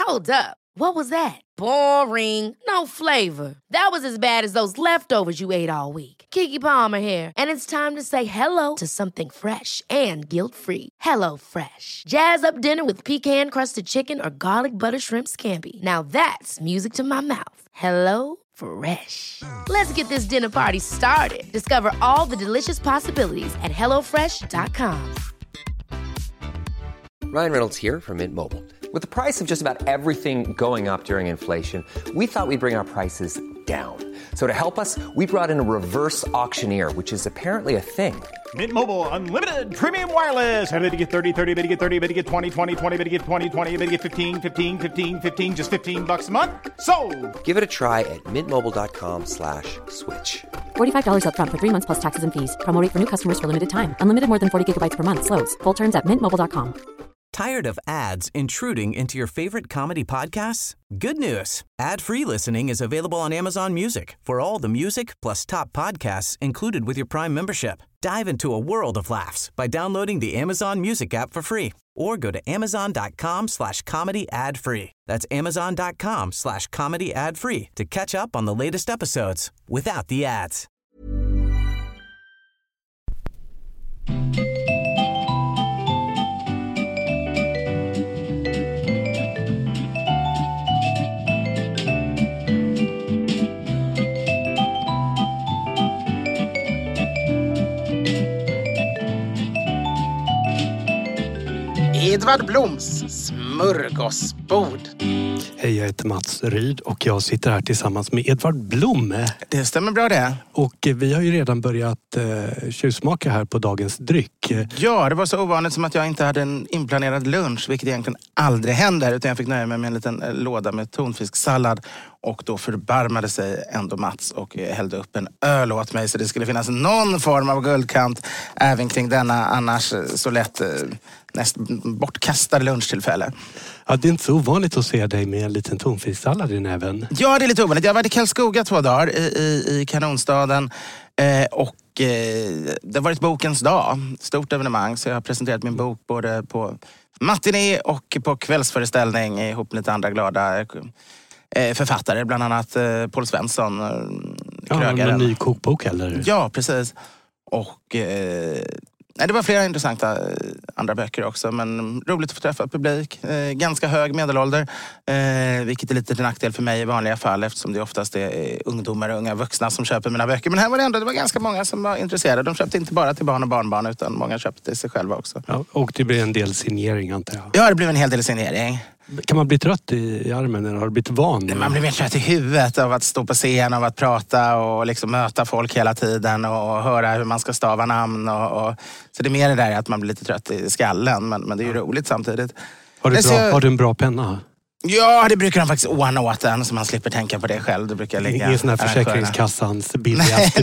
Hold up. What was that? Boring. No flavor. That was as bad as those leftovers you ate all week. Keke Palmer here, and it's time to say hello to something fresh and guilt-free. Hello Fresh. Jazz up dinner with pecan-crusted chicken or garlic butter shrimp scampi. Now that's music to my mouth. Hello Fresh. Let's get this dinner party started. Discover all the delicious possibilities at hellofresh.com. Ryan Reynolds here from Mint Mobile. With the price of just about everything going up during inflation, we thought we'd bring our prices down. So to help us, we brought in a reverse auctioneer, which is apparently a thing. Mint Mobile Unlimited Premium Wireless. How to get 30, 30, bit to get 30, bit to get 20, 20, 20, bit to get 20, 20, bit to get 15, 15, 15, 15, just $15 a month? Sold! Give it a try at mintmobile.com/switch. $45 up front for 3 months plus taxes and fees. Promo rate for new customers for limited time. Unlimited more than 40 gigabytes per month. Slows full terms at mintmobile.com. Tired of ads intruding into your favorite comedy podcasts? Good news. Ad-free listening is available on Amazon Music for all the music plus top podcasts included with your Prime membership. Dive into a world of laughs by downloading the Amazon Music app for free or go to amazon.com/comedy ad-free. That's amazon.com/comedy ad-free to catch up on the latest episodes without the ads. Edvard Bloms smörgåsbord. Hej, jag heter Mats Ryd och jag sitter här tillsammans med Edvard Blom. Det stämmer bra det. Och vi har ju redan börjat tjuvsmaka här på dagens dryck. Ja, det var så ovanligt som att jag inte hade en inplanerad lunch, vilket egentligen aldrig händer, utan jag fick nöja mig med en liten låda med tonfisksallad. Och då förbarmade sig ändå Mats och hällde upp en öl åt mig, så det skulle finnas någon form av guldkant även kring denna annars så lätt näst bortkastade lunchtillfälle. Ja, det är inte så ovanligt att se dig med en liten tonfisksallad i näven. Ja, det är lite ovanligt. Jag har varit i Karlskoga 2 dagar i kanonstaden och det har varit bokens dag. Stort evenemang, så jag har presenterat min bok både på matiné och på kvällsföreställning ihop med lite andra glada författare, bland annat Paul Svensson, krögaren. En ny kokbok eller? Ja, precis. Och det var flera intressanta andra böcker också, men roligt att få träffa publik. Ganska hög medelålder, vilket är lite till nackdel för mig i vanliga fall, eftersom det oftast är ungdomar och unga vuxna som köper mina böcker. Men här var det var ganska många som var intresserade. De köpte inte bara till barn och barnbarn, utan många köpte sig själva också. Ja, och det blev en del signering, antar jag. Ja, det blev en hel del signering. Kan man bli trött i armen eller har du blivit van? Man blir mer trött i huvudet av att stå på scen, av att prata och liksom möta folk hela tiden och höra hur man ska stava namn. Så det är mer det där att man blir lite trött i skallen, men det är ju roligt samtidigt. Har du en bra penna? Ja, det brukar de faktiskt ordna åt en, så man slipper tänka på det själv. Det brukar ligga ingen sån här Försäkringskassans billigaste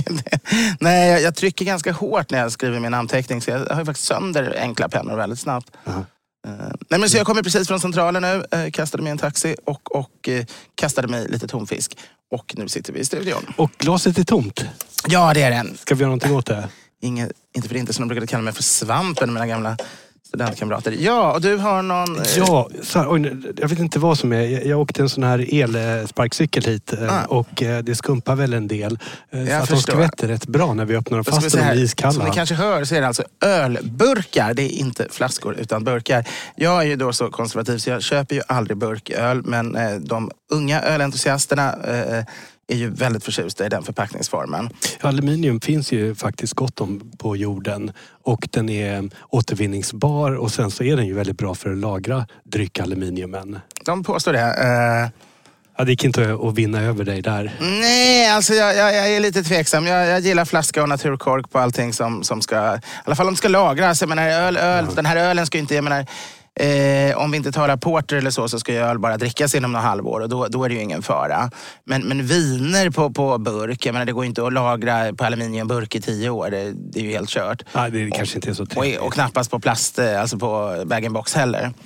Nej, jag trycker ganska hårt när jag skriver min anteckning, så jag har ju faktiskt sönder enkla pennor väldigt snabbt. Nej, men så jag kommer precis från centralen nu, kastade mig en taxi och kastade mig lite tonfisk. Och nu sitter vi i studion. Och glaset är tomt? Ja, det är den. Ska vi göra någonting åt det? Inte för inte, som de brukade kalla mig för svampen, mina gamla studentkamrater. Ja, och du har någon... Ja, jag vet inte vad som är. Jag åkte en sån här elsparkcykel hit och det skumpar väl en del. Så att de skvätter rätt bra när vi öppnar dem fast de är iskalla. Som ni kanske hör så är det alltså ölburkar. Det är inte flaskor utan burkar. Jag är ju då så konservativ så jag köper ju aldrig burköl, men de unga ölentusiasterna är ju väldigt förtjusta i den förpackningsformen. Aluminium finns ju faktiskt gott om på jorden och den är återvinningsbar och sen så är den ju väldigt bra för att lagra dryckaluminiumen. De påstår det. Ja, det gick inte att vinna över dig där. Nej, alltså jag är lite tveksam. Jag gillar flaska och naturkork på allting som ska... I alla fall om ska lagras. Jag menar, den här ölen ska ju inte... Jag menar, om vi inte talar porter eller så ska ju öl bara drickas inom några halvår och då är det ju ingen fara. Men viner på burk, jag menar, det går inte att lagra på aluminiumburk i 10 år. Det är ju helt kört. Nej, det kanske inte är så trevligt. Och knappast på plast, alltså på bag-in-box heller. Nej.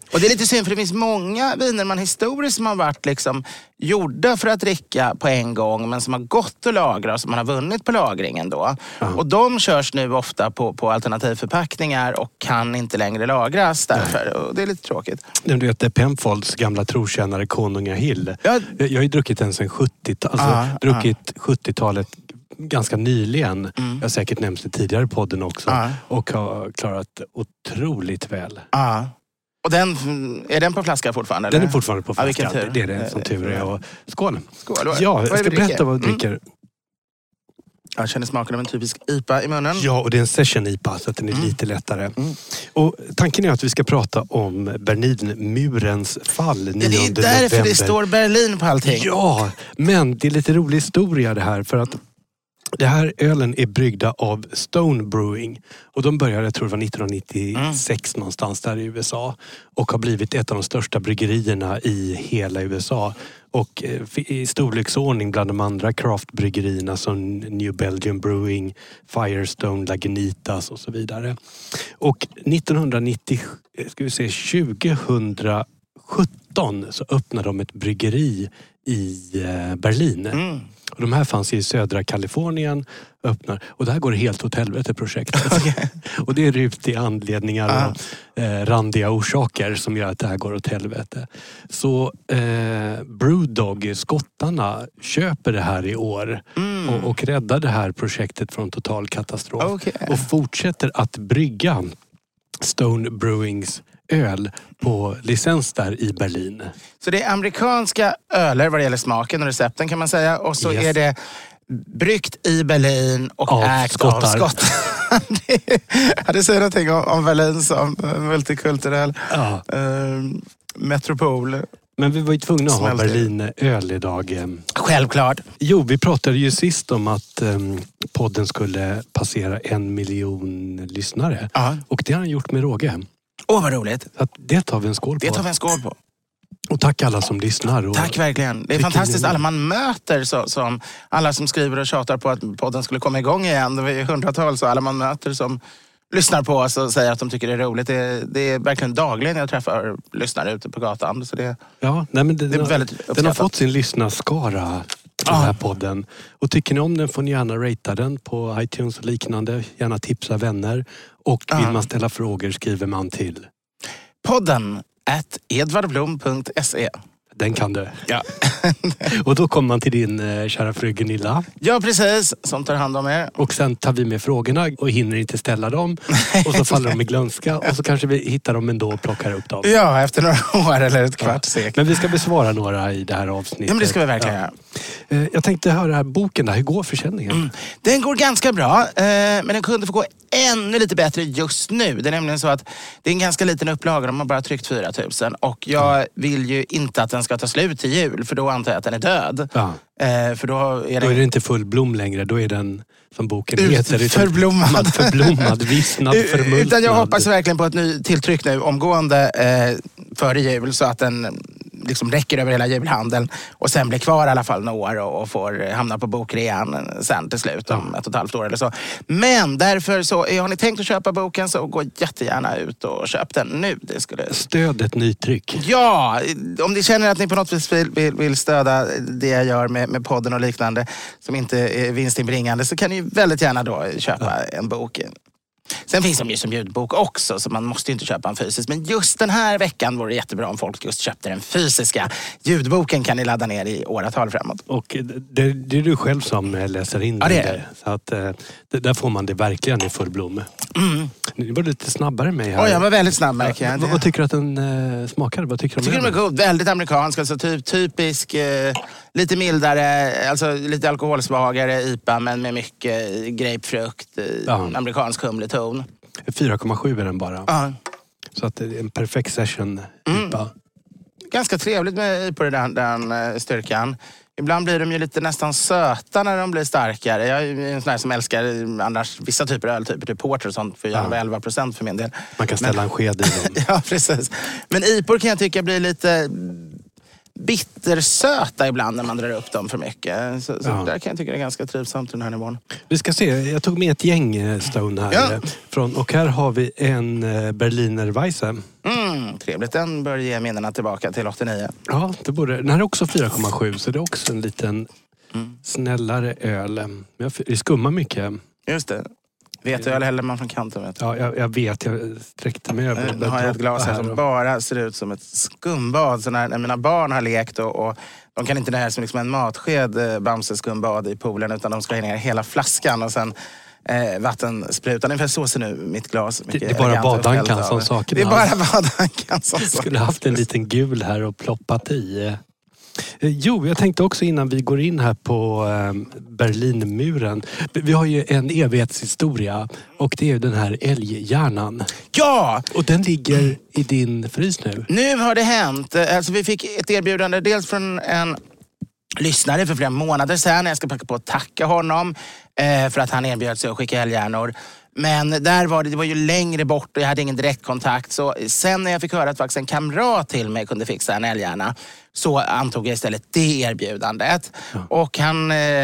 Och det är lite synd för det finns många viner man historiskt som har varit liksom gjorda för att dricka på en gång men som har gått att lagra och som man har vunnit på lagringen då. Och de körs nu ofta på alternativförpackningar och kan inte längre lagras därför. Och det är lite tråkigt. Du vet, Penfolds gamla trotjänare Konungahill. Jag har ju druckit den sedan 70-talet. Druckit 70-talet ganska nyligen. Jag har säkert nämnt det tidigare i podden också. Och har klarat otroligt väl. Och är den på flaska fortfarande? Eller? Den är fortfarande på flaska. Det är det som tur är. Och skål! Ja, jag ska berätta vad du dricker. Jag känner smaken av en typisk IPA i munnen. Ja, och det är en session IPA så att den är lite lättare. Och tanken är att vi ska prata om Berlinmurens fall 9 november. Det är därför det står Berlin på allting. Ja, men det är lite rolig historia det här för att det här ölen är bryggda av Stone Brewing och de började, jag tror det var 1996 någonstans där i USA och har blivit ett av de största bryggerierna i hela USA och i storleksordning bland de andra craftbryggerierna som New Belgium Brewing, Firestone, Lagunitas och så vidare. Och 2017 så öppnade de ett bryggeri i Berlin. Och de här fanns i södra Kalifornien öppnar. Och det här går helt åt helvete projektet. Och det är ut i anledningar och randiga orsaker som gör att det här går åt helvete. Så Brewdog, skottarna, köper det här i år. Och räddar det här projektet från total katastrof. Och fortsätter att brygga Stone Brewings öl på licens där i Berlin. Så det är amerikanska öler vad det gäller smaken och recepten kan man säga. Och så är det bryggt i Berlin och ägt av skottar. Det säger någonting om Berlin som multikulturell metropol. Men vi var ju tvungna att ha Berlin-öl idag. Självklart. Jo, vi pratade ju sist om att podden skulle passera 1 miljon lyssnare. Och det har han gjort med råge. Vad roligt. Så att det tar vi en skål på. Det tar vi en skål på. Och tack alla som lyssnar. Och tack verkligen. Det är fantastiskt alla man möter. Som alla som skriver och tjatar på att podden skulle komma igång igen. Det är hundratals och alla man möter som lyssnar på oss och säger att de tycker det är roligt. Det är verkligen dagligen jag träffar lyssnare ute på gatan. Så det, men det är väldigt uppskattat. Den har fått sin lyssnarskara, den här podden. Och tycker ni om den får ni gärna ratea den på iTunes och liknande. Gärna tipsa vänner. Och vill man ställa frågor skriver man till podden @edvardblom.se. Den kan du. Ja. Och då kommer man till din kära fru Gunilla. Ja, precis. Som tar hand om er. Och sen tar vi med frågorna och hinner inte ställa dem. Och så faller de i glömska. Och så kanske vi hittar dem ändå och plockar upp dem. Ja, efter några år eller ett kvart säkert. Men vi ska besvara några i det här avsnittet. Ja, men det ska vi verkligen göra. Jag tänkte höra här boken där. Hur går försäljningen? Den går ganska bra. Men den kunde få gå ännu lite bättre just nu. Det är nämligen så att det är en ganska liten upplaga. De har bara tryckt 4 000. Och jag vill ju inte att den ska ta slut till jul. För då antar jag att den är död. För då är det inte full blom längre. Då är den, som boken heter, förblommad, vissnad, förmultnad. Utan jag hoppas verkligen på ett ny tilltryck nu omgående före jul. Så att den liksom räcker över hela julhandeln. Och sen blir kvar i alla fall några år och får hamna på bokrean sen till slut om 1,5 år eller så. Men därför så, har ni tänkt att köpa boken så gå jättegärna ut och köp den nu. Det skulle... Stöd ett nytryck. Ja, om ni känner att ni på något vis vill stödja det jag gör med podden och liknande som inte är vinstinbringande så kan ni väldigt gärna då köpa en bok. Sen finns de ju som ljudbok också så man måste ju inte köpa en fysisk. Men just den här veckan vore det jättebra om folk just köpte den fysiska. Ljudboken kan ni ladda ner i åratal framåt. Och det är du själv som läser in det är. Så att där får man det verkligen i full blom. Ni var lite snabbare än mig här. Jag var väldigt snabb märker jag. Vad tycker du att den smakade? Vad tycker du om den? Jag tycker den är god. Väldigt amerikansk. Alltså typisk, lite mildare, alltså lite alkoholsvagare IPA men med mycket grapefrukt, amerikansk humleton. 4,7 är den bara. Så att det är en perfekt session IPA. Ganska trevligt med IPA den styrkan. Ibland blir de ju lite nästan söta när de blir starkare. Jag är en sån här som älskar annars vissa typer av öltyper, typ porter och sånt, för jag 11% för min del. Man kan ställa en sked i dem. Ja, precis. Men IPA kan jag tycka blir lite bittersöta ibland när man drar upp dem för mycket. Så där kan jag tycka det är ganska trivsamt den här nivån. Vi ska se, jag tog med ett gäng Stone här. Och här har vi en Berliner Weisse. Trevligt, den bör ge minnena tillbaka till 89. Ja, det borde. Den här är också 4,7 så det är också en liten snällare öl. Det skummar mycket. Just det. Veteöl häller man från kanten, vet du. Ja, jag vet. Jag sträckte mig över. Nu har jag ett glas här som bara ser ut som ett skumbad. Så när mina barn har lekt och de kan inte nöja sig med liksom en matsked Bamse skumbad i poolen, utan de ska ha ner hela flaskan och sen vattensprutan. Ungefär så ser nu mitt glas. Det är bara badankan som saknas. Det är bara badankan som saknas. Skulle haft en liten gul här och ploppat i. Jo, jag tänkte också innan vi går in här på Berlinmuren. Vi har ju en evighetshistoria och det är ju den här älghjärnan. Ja! Och den ligger i din frys nu. Nu har det hänt. Alltså vi fick ett erbjudande dels från en lyssnare för flera månader sedan. Jag ska packa på att tacka honom för att han erbjöd sig att skicka älghjärnor. Men där var det var ju längre bort och jag hade ingen direktkontakt. Så sen när jag fick höra att faktiskt en kamrat till mig kunde fixa en älghjärna, så antog jag istället det erbjudandet. Ja. Och han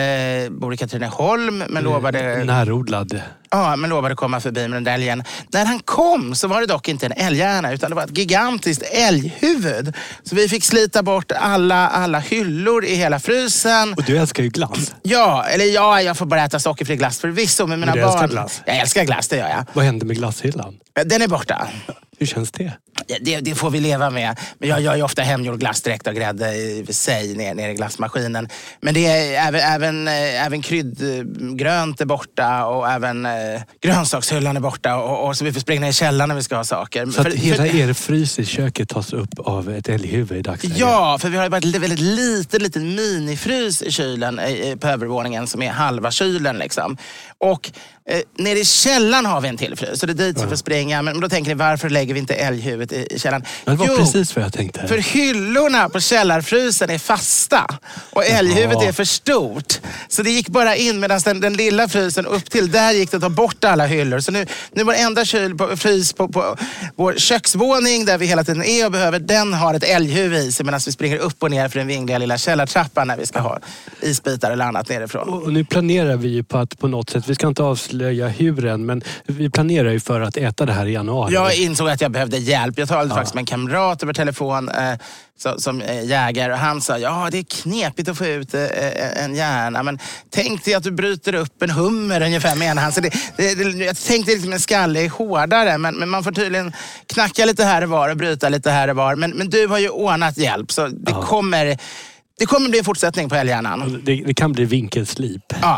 bor i Katrineholm men lovade... Närodlad. Ja, men lovade komma förbi med den där älgen. När han kom så var det dock inte en älghjärna utan det var ett gigantiskt älghuvud. Så vi fick slita bort alla hyllor i hela frysen. Och du älskar ju glass. Ja, jag får bara äta sockerfri glass förvisso med mina barn. Älskar glass? Jag älskar glass, det gör jag. Vad händer med glasshyllan? Den är borta. Hur känns det? Det får vi leva med. Men jag gör ju ofta hemgjord glass direkt av grädde i sig ner i glassmaskinen. Men det är även kryddgrönt är borta och även grönsakshyllan är borta. Och så vi får springa i källaren när vi ska ha saker. Så att hela er frys i köket tas upp av ett älghuvud i dagsläget? Ja, för vi har bara ett väldigt liten minifrys i kylen på övervåningen som är halva kylen liksom. Och nere i källaren har vi en till frys. Så det är dit vi får springa. Men då tänker ni, varför lägger vi inte älghuvudet i källaren? Det var precis vad jag tänkte. För hyllorna på källarfrysen är fasta. Och älghuvudet är för stort. Så det gick bara in medan den lilla frysen upp till där gick det att ta bort alla hyllor. Så nu vår enda frys på vår köksvåning där vi hela tiden är och behöver, den har ett älghuvud i sig medan vi springer upp och ner för den vingliga lilla källartrappan när vi ska ha isbitar eller annat nerifrån. Och nu planerar vi ju på att på något sätt, vi ska inte avslöja hur än, men vi planerar ju för att äta det här i januari. Jag insåg att jag behövde hjälp. Jag talade faktiskt med en kamrat över telefon som jägare och han sa, ja det är knepigt att få ut en hjärna, men tänk dig att du bryter upp en hummer ungefär med en hand. Så jag tänkte liksom en skalle är hårdare, men man får tydligen knacka lite här och var och bryta lite här och var. Men du har ju ordnat hjälp så det kommer bli en fortsättning på älghjärnan. Det kan bli vinkelslip. Ja.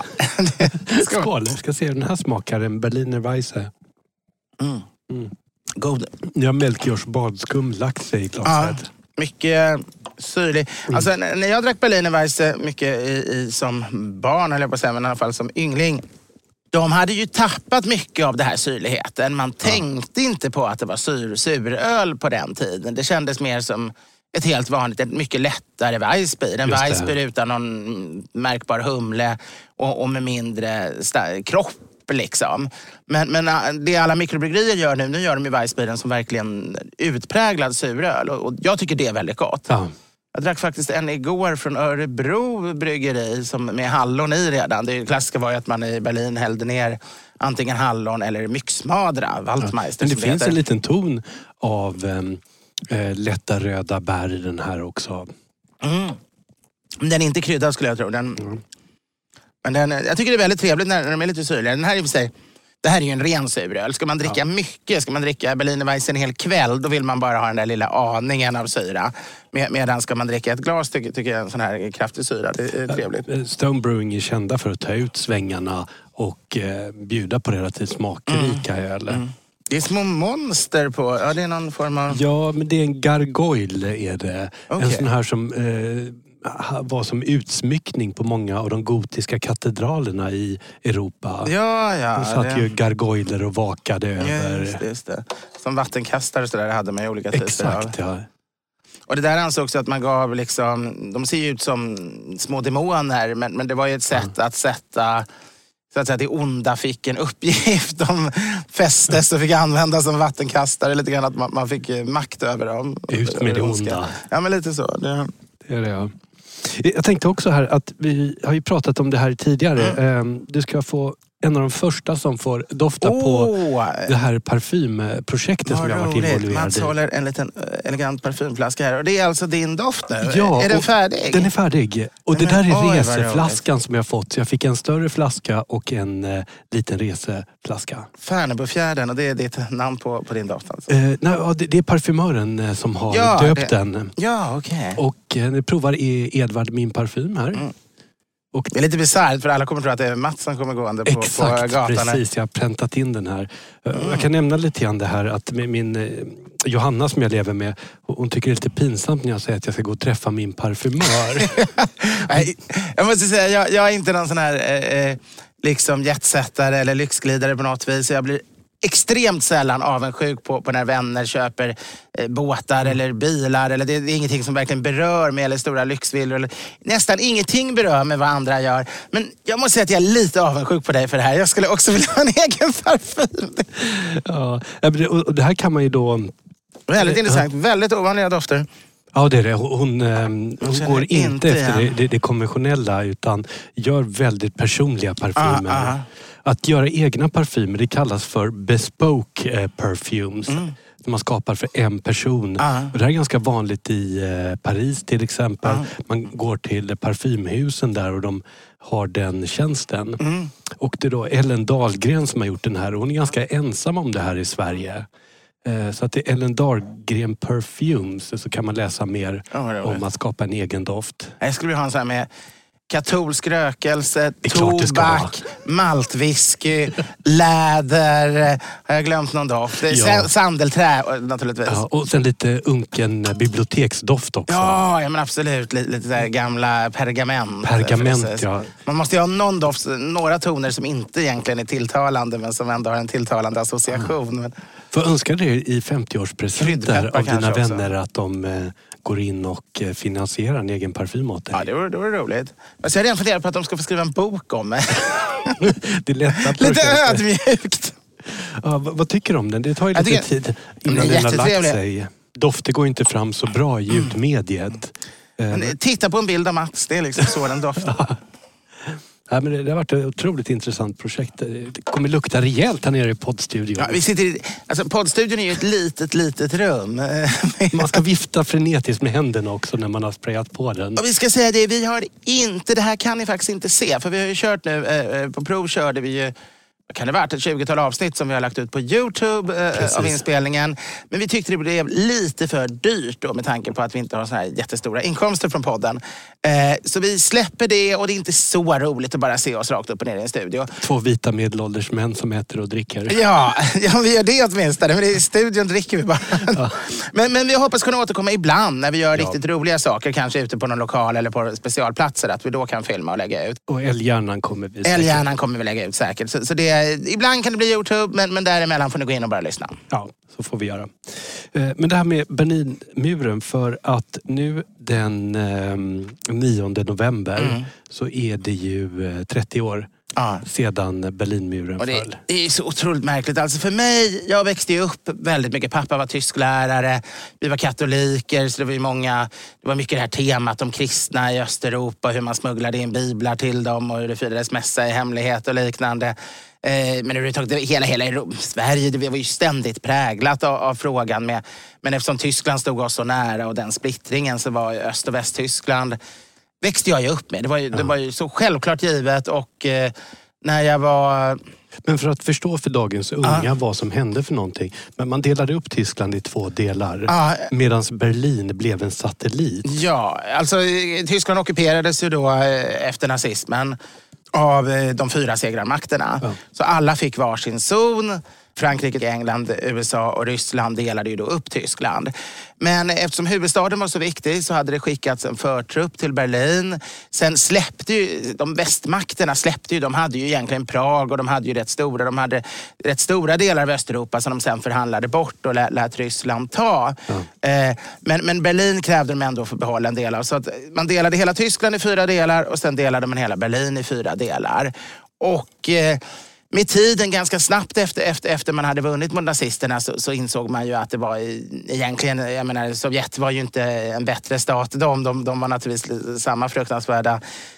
Skål, jag ska se den här smakar en Berliner Weisse. God. Jag har Melchiors badskum lax i glaset. Ja, mycket syrlig. Alltså när jag drack Berliner Weisse mycket som barn, eller på att säga, men i alla fall som yngling. De hade ju tappat mycket av det här syrligheten. Man tänkte inte på att det var suröl på den tiden. Det kändes mer som ett helt vanligt, ett mycket lättare Weissbier. En Weissbier utan någon märkbar humle och med mindre kropp liksom. Men det alla mikrobryggerier gör nu gör de ju Weissbieren som verkligen utpräglad suröl. Och jag tycker det är väldigt gott. Ja. Jag drack faktiskt en igår från Örebro bryggeri som med hallon i redan. Det klassiska var ju att man i Berlin hällde ner antingen hallon eller myxmadra, Waldmeister. Men det finns en liten ton av lätta röda bär i den här också. Den är inte kryddad skulle jag tro. Men jag tycker det är väldigt trevligt när de är lite syrliga. Den här i och för sig, det här är ju en ren suröl. Ska man dricka mycket, ska man dricka Berliner Weisse en hel kväll, då vill man bara ha den där lilla aningen av syra. Medan ska man dricka ett glas tycker jag en sån här kraftig syra, det är trevligt. Stone Brewing är kända för att ta ut svängarna och bjuda på relativt smakrika öl. Det är små monster på, ja det är någon form av... Ja, men det är en gargoyle är det. Okay. En sån här som var som utsmyckning på många av de gotiska katedralerna i Europa. Ja. De satt ju gargoyler och vakade över... Just det. Som vattenkastare så där hade man ju olika typer av. Exakt, ja. Och det där ansåg också att man gav liksom, de ser ju ut som små demoner, men det var ju ett sätt att sätta, så att säga, det onda fick en uppgift. De fästes och fick användas som vattenkastare, lite grann att man fick makt över dem. Ut med det onda. Ja, men lite så. Det är det, ja. Jag tänkte också här att vi har ju pratat om det här tidigare. Du ska få en av de första som får dofta på det här parfymprojektet som jag har varit involverad i. Mats håller en liten elegant parfymflaska här. Och det är alltså din doft nu? Ja, är den färdig? Den är färdig. Och det där är reseflaskan som jag har fått. Så jag fick en större flaska och en liten reseflaska. Färnebofjärden, och det är ditt namn på din doft alltså? Det är parfymören som har döpt den. Ja, okej. Och nu provar Edvard min parfym här. Och det är lite bisarrt för alla kommer tro att det är Mats som kommer gående på gatan. Exakt, precis. Jag har präntat in den här. Jag kan nämna lite grann det här att min Johanna som jag lever med, hon tycker det är lite pinsamt när jag säger att jag ska gå och träffa min parfymör. Jag måste säga, jag är inte någon sån här liksom jetsättare eller lyxglidare på något vis. Jag blir extremt sällan avundsjuk på när vänner köper båtar eller bilar. Eller det är ingenting som verkligen berör mig, eller stora lyxvillor. Eller nästan ingenting berör mig vad andra gör. Men jag måste säga att jag är lite avundsjuk på dig för det här. Jag skulle också vilja ha en egen parfym. Ja, och det här kan man ju då... Väldigt intressant, väldigt ovanliga dofter. Ja, det är det. Hon går inte efter det konventionella utan gör väldigt personliga parfymer. Att göra egna parfymer, det kallas för bespoke perfumes. Som man skapar för en person. Och det här är ganska vanligt i Paris till exempel. Man går till parfymhusen där och de har den tjänsten. Och det är då Ellen Dahlgren som har gjort den här. Och hon är ganska ensam om det här i Sverige. Så att det är Ellen Dahlgren Perfumes, så kan man läsa mer om att skapa en egen doft. Jag skulle vilja ha en sån här med katolsk rökelse, tobak, maltwhisky, läder. Har jag glömt någon doft? Sandelträ naturligtvis. Ja, och sen lite unken biblioteksdoft också. Ja, men absolut. Lite där gamla pergament. Pergament, ja. Man måste ju ha någon doft, några toner som inte egentligen är tilltalande men som ändå har en tilltalande association. Men... Får önska dig i 50-årspresenter av dina vänner att de går in och finansierar en egen parfym åt dig. Ja, det vore roligt. Alltså, jag har redan funderat på att de ska få skriva en bok om mig. Det är lätta lite ödmjukt. Ja, vad tycker du om den? Det tar ju lite tid innan den har lagt sig. Dofter går inte fram så bra i ljudmediet. Titta på en bild av Mats, det är liksom så den doftar. Ja, men det har varit ett otroligt intressant projekt. Det kommer lukta rejält här nere i poddstudion. Ja, vi sitter poddstudion är ju ett litet rum. Man ska vifta frenetiskt med händerna också när man har sprayat på den. Och vi ska säga det, vi har inte, det här kan ni faktiskt inte se. För vi har ju kört nu, på prov körde vi ju, kan det varit ett 20-tal avsnitt som vi har lagt ut på YouTube av inspelningen. Men vi tyckte det blev lite för dyrt då med tanke på att vi inte har såna här jättestora inkomster från podden. Så vi släpper det och det är inte så roligt att bara se oss rakt upp och ner i en studio. 2 vita medelålders män som äter och dricker. Ja, vi gör det åtminstone. Men i studion dricker vi bara. Ja. Men vi hoppas kunna återkomma ibland när vi gör riktigt roliga saker. Kanske ute på någon lokal eller på specialplatser. Att vi då kan filma och lägga ut. Och Älghjärnan kommer vi säkert. Älghjärnan kommer vi lägga ut säkert. Så det ibland kan det bli YouTube, men däremellan får ni gå in och bara lyssna. Ja, så får vi göra. Men det här med Berlinmuren, för att nu den 9 november så är det ju 30 år sedan Berlinmuren föll. Det är så otroligt märkligt. Alltså för mig, jag växte ju upp väldigt mycket. Pappa var tysklärare, vi var katoliker, så det var mycket det här temat om kristna i Östeuropa, hur man smugglade in biblar till dem och hur det firades mässa i hemlighet och liknande. Men överhuvudtaget hela Sverige, det var ju ständigt präglat av frågan med, men eftersom Tyskland stod oss så nära och den splittringen, så var Öst- och Västtyskland växte jag ju upp med. Det var ju så självklart givet, och när jag var... Men för att förstå för dagens unga vad som hände för någonting. Men man delade upp Tyskland i 2 delar. Medan Berlin blev en satellit. Ja, alltså Tyskland ockuperades ju då efter nazismen av de 4 segrarmakterna. Så alla fick varsin zon. Frankrike, England, USA och Ryssland delade ju då upp Tyskland. Men eftersom huvudstaden var så viktig så hade det skickats en förtrupp till Berlin. Sen släppte ju de västmakterna, de hade ju egentligen Prag och de hade ju rätt stora delar av Östeuropa som de sen förhandlade bort och lät Ryssland ta. Men Berlin krävde de ändå för att behålla en del av. Så att man delade hela Tyskland i 4 delar och sen delade man hela Berlin i 4 delar. Och... med tiden, ganska snabbt efter man hade vunnit mot nazisterna, så insåg man ju att det var egentligen, jag menar, Sovjet var ju inte en bättre stat. De var naturligtvis samma fruktansvärda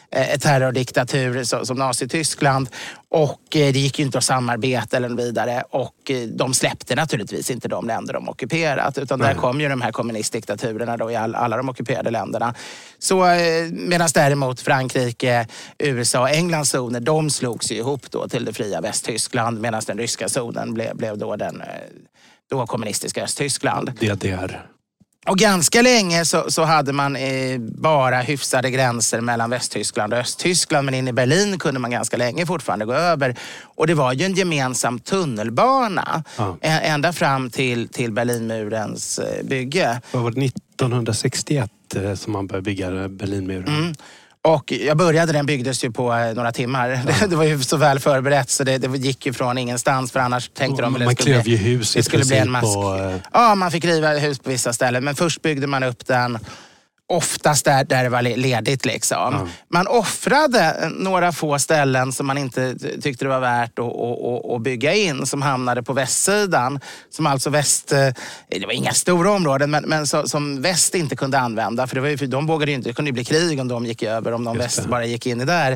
terrordiktatur som Nazityskland. Och det gick ju inte att samarbeta eller vidare. Och de släppte naturligtvis inte de länder de ockuperat. Utan där kom ju de här kommunistdiktaturerna då i alla de ockuperade länderna. Så medan däremot Frankrike, USA och Englands zoner, de slogs ju ihop då till det fria Västtyskland. Medan den ryska zonen blev då den då kommunistiska Östtyskland. DDR. Och ganska länge så hade man bara hyfsade gränser mellan Västtyskland och Östtyskland. Men in i Berlin kunde man ganska länge fortfarande gå över. Och det var ju en gemensam tunnelbana ända fram till Berlinmurens bygge. Det var 1961 som man började bygga Berlinmuren. Och den byggdes ju på några timmar. Det var ju så väl förberett så det gick ju från ingenstans, för annars tänkte de man klev ju hus det skulle bli en mask. Ja, man fick riva hus på vissa ställen, men först byggde man upp den oftast där det var ledigt liksom. Ja. Man offrade några få ställen som man inte tyckte det var värt att bygga in, som hamnade på västsidan. Som alltså det var inga stora områden, men som väst inte kunde använda. För de vågade ju inte, det kunde ju bli krig om de gick över, om de väst bara gick in i där.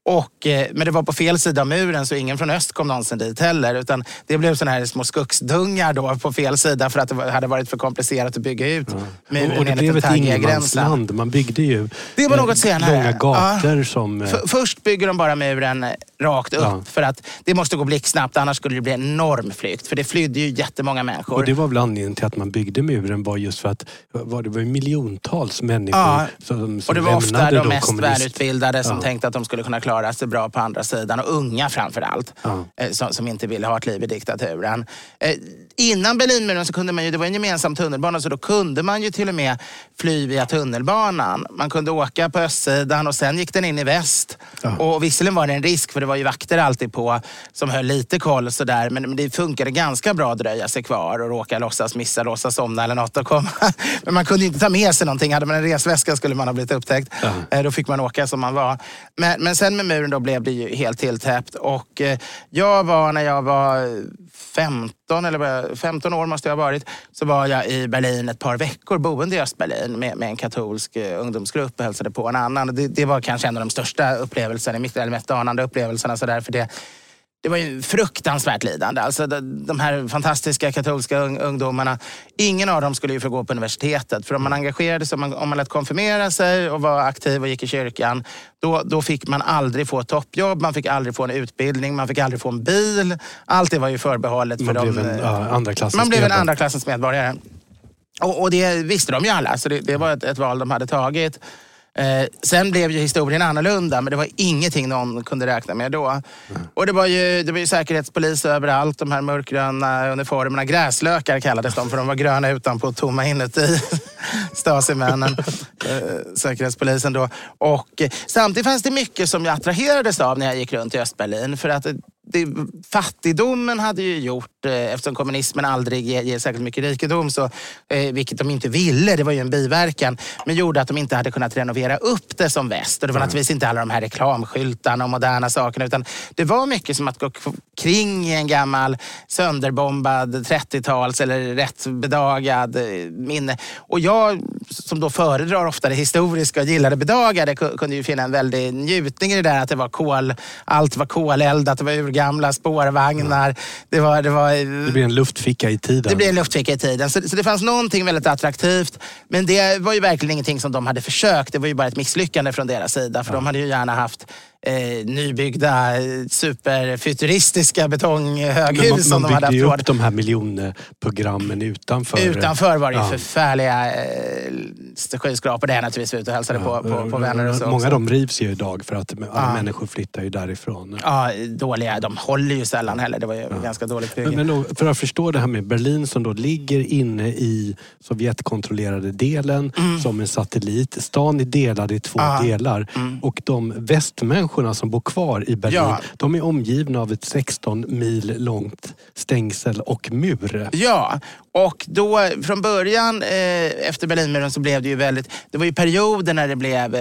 Men det var på fel sida av muren, så ingen från öst kom någonsin dit heller. Utan det blev såna här små skogsdungar då på fel sida, för att det hade varit för komplicerat att bygga ut muren. Och det blev ett ingenmansland. Man byggde ju det var något senare. Långa gator som... Först bygger de bara muren rakt upp för att det måste gå blixtsnabbt, annars skulle det bli en enorm flykt. För det flydde ju jättemånga människor. Och det var väl anledningen till att man byggde muren, var just för att det var miljontals människor som och det var ofta de mest välutbildade som tänkte att de skulle kunna klara sig bra på andra sidan, och unga framförallt som inte ville ha ett liv i diktaturen. Innan Berlinmuren så kunde man ju, det var en gemensam tunnelbana, så då kunde man ju till och med fly via tunnelbanan. Man kunde åka på östsidan och sen gick den in i väst. Och visserligen var det en risk, för det var ju vakter alltid på som höll lite koll sådär, men det funkade ganska bra att dröja sig kvar och råka låtsas missa, låtsas somna eller något och komma. Men man kunde inte ta med sig någonting. Hade man en resväska skulle man ha blivit upptäckt. Då fick man åka som man var. Men sen med muren då blev det ju helt tilltäppt. Och när jag var 15 år måste jag ha varit, så var jag i Berlin ett par veckor, boende i Östberlin med en katolsk ungdomsgrupp och hälsade på en annan. Det var kanske en av de största upplevelserna, eller mest anande upplevelserna sådär, för det var ju fruktansvärt lidande. Alltså de här fantastiska katolska ungdomarna, ingen av dem skulle ju få gå på universitetet. För om man engagerade sig, om man lät konfirmera sig och var aktiv och gick i kyrkan, då fick man aldrig få ett toppjobb, man fick aldrig få en utbildning, man fick aldrig få en bil. Allt det var ju förbehållet för dem. Man blev en andra klassens medborgare. Och det visste de ju alla, så det var ett val de hade tagit. Sen blev ju historien annorlunda, men det var ingenting någon kunde räkna med då. Och det var ju säkerhetspolis överallt, de här mörkgröna uniformerna, gräslökar kallades de, för de var gröna utanpå och tomma inuti. Stasi-männen, säkerhetspolisen då. Och samtidigt fanns det mycket som jag attraherades av när jag gick runt i Östberlin, för att fattigdomen hade ju gjort, eftersom kommunismen aldrig ger särskilt mycket rikedom, så, vilket de inte ville, det var ju en biverkan, men gjorde att de inte hade kunnat renovera upp det som väst. Och det var naturligtvis inte alla de här reklamskyltarna och moderna sakerna, utan det var mycket som att gå kring i en gammal sönderbombad 30-tals eller rätt bedagad minne. Och jag, som då föredrar ofta det historiska och gillade bedagade, kunde ju finna en väldig njutning i det där, att det var allt var koleldat, det var gamla spårvagnar. Det blev en luftficka i tiden. Det blev en luftficka i tiden. Så det fanns någonting väldigt attraktivt. Men det var ju verkligen ingenting som de hade försökt. Det var ju bara ett misslyckande från deras sida. För de hade ju gärna haft nybyggda superfuturistiska betonghöghus som de hade haft. Man byggde ju upp de här miljonprogrammen utanför. Utanför var det ju förfärliga skyskrapor. Det är naturligtvis ute och hälsade på vänner och så. Många av dem rivs ju idag för att alla människor flyttar ju därifrån. Ja, dåliga. De håller ju sällan heller. Det var ju ganska dåligt bygge. Men då, för att förstå det här med Berlin som då ligger inne i Sovjetkontrollerade delen som en satellit. Stan är delad i 2 delar. Och de västmänniskorna som bor kvar i Berlin, de är omgivna av ett 16 mil långt stängsel och mur. Ja, och då från början efter Berlinmuren så blev det ju det var ju perioder när det blev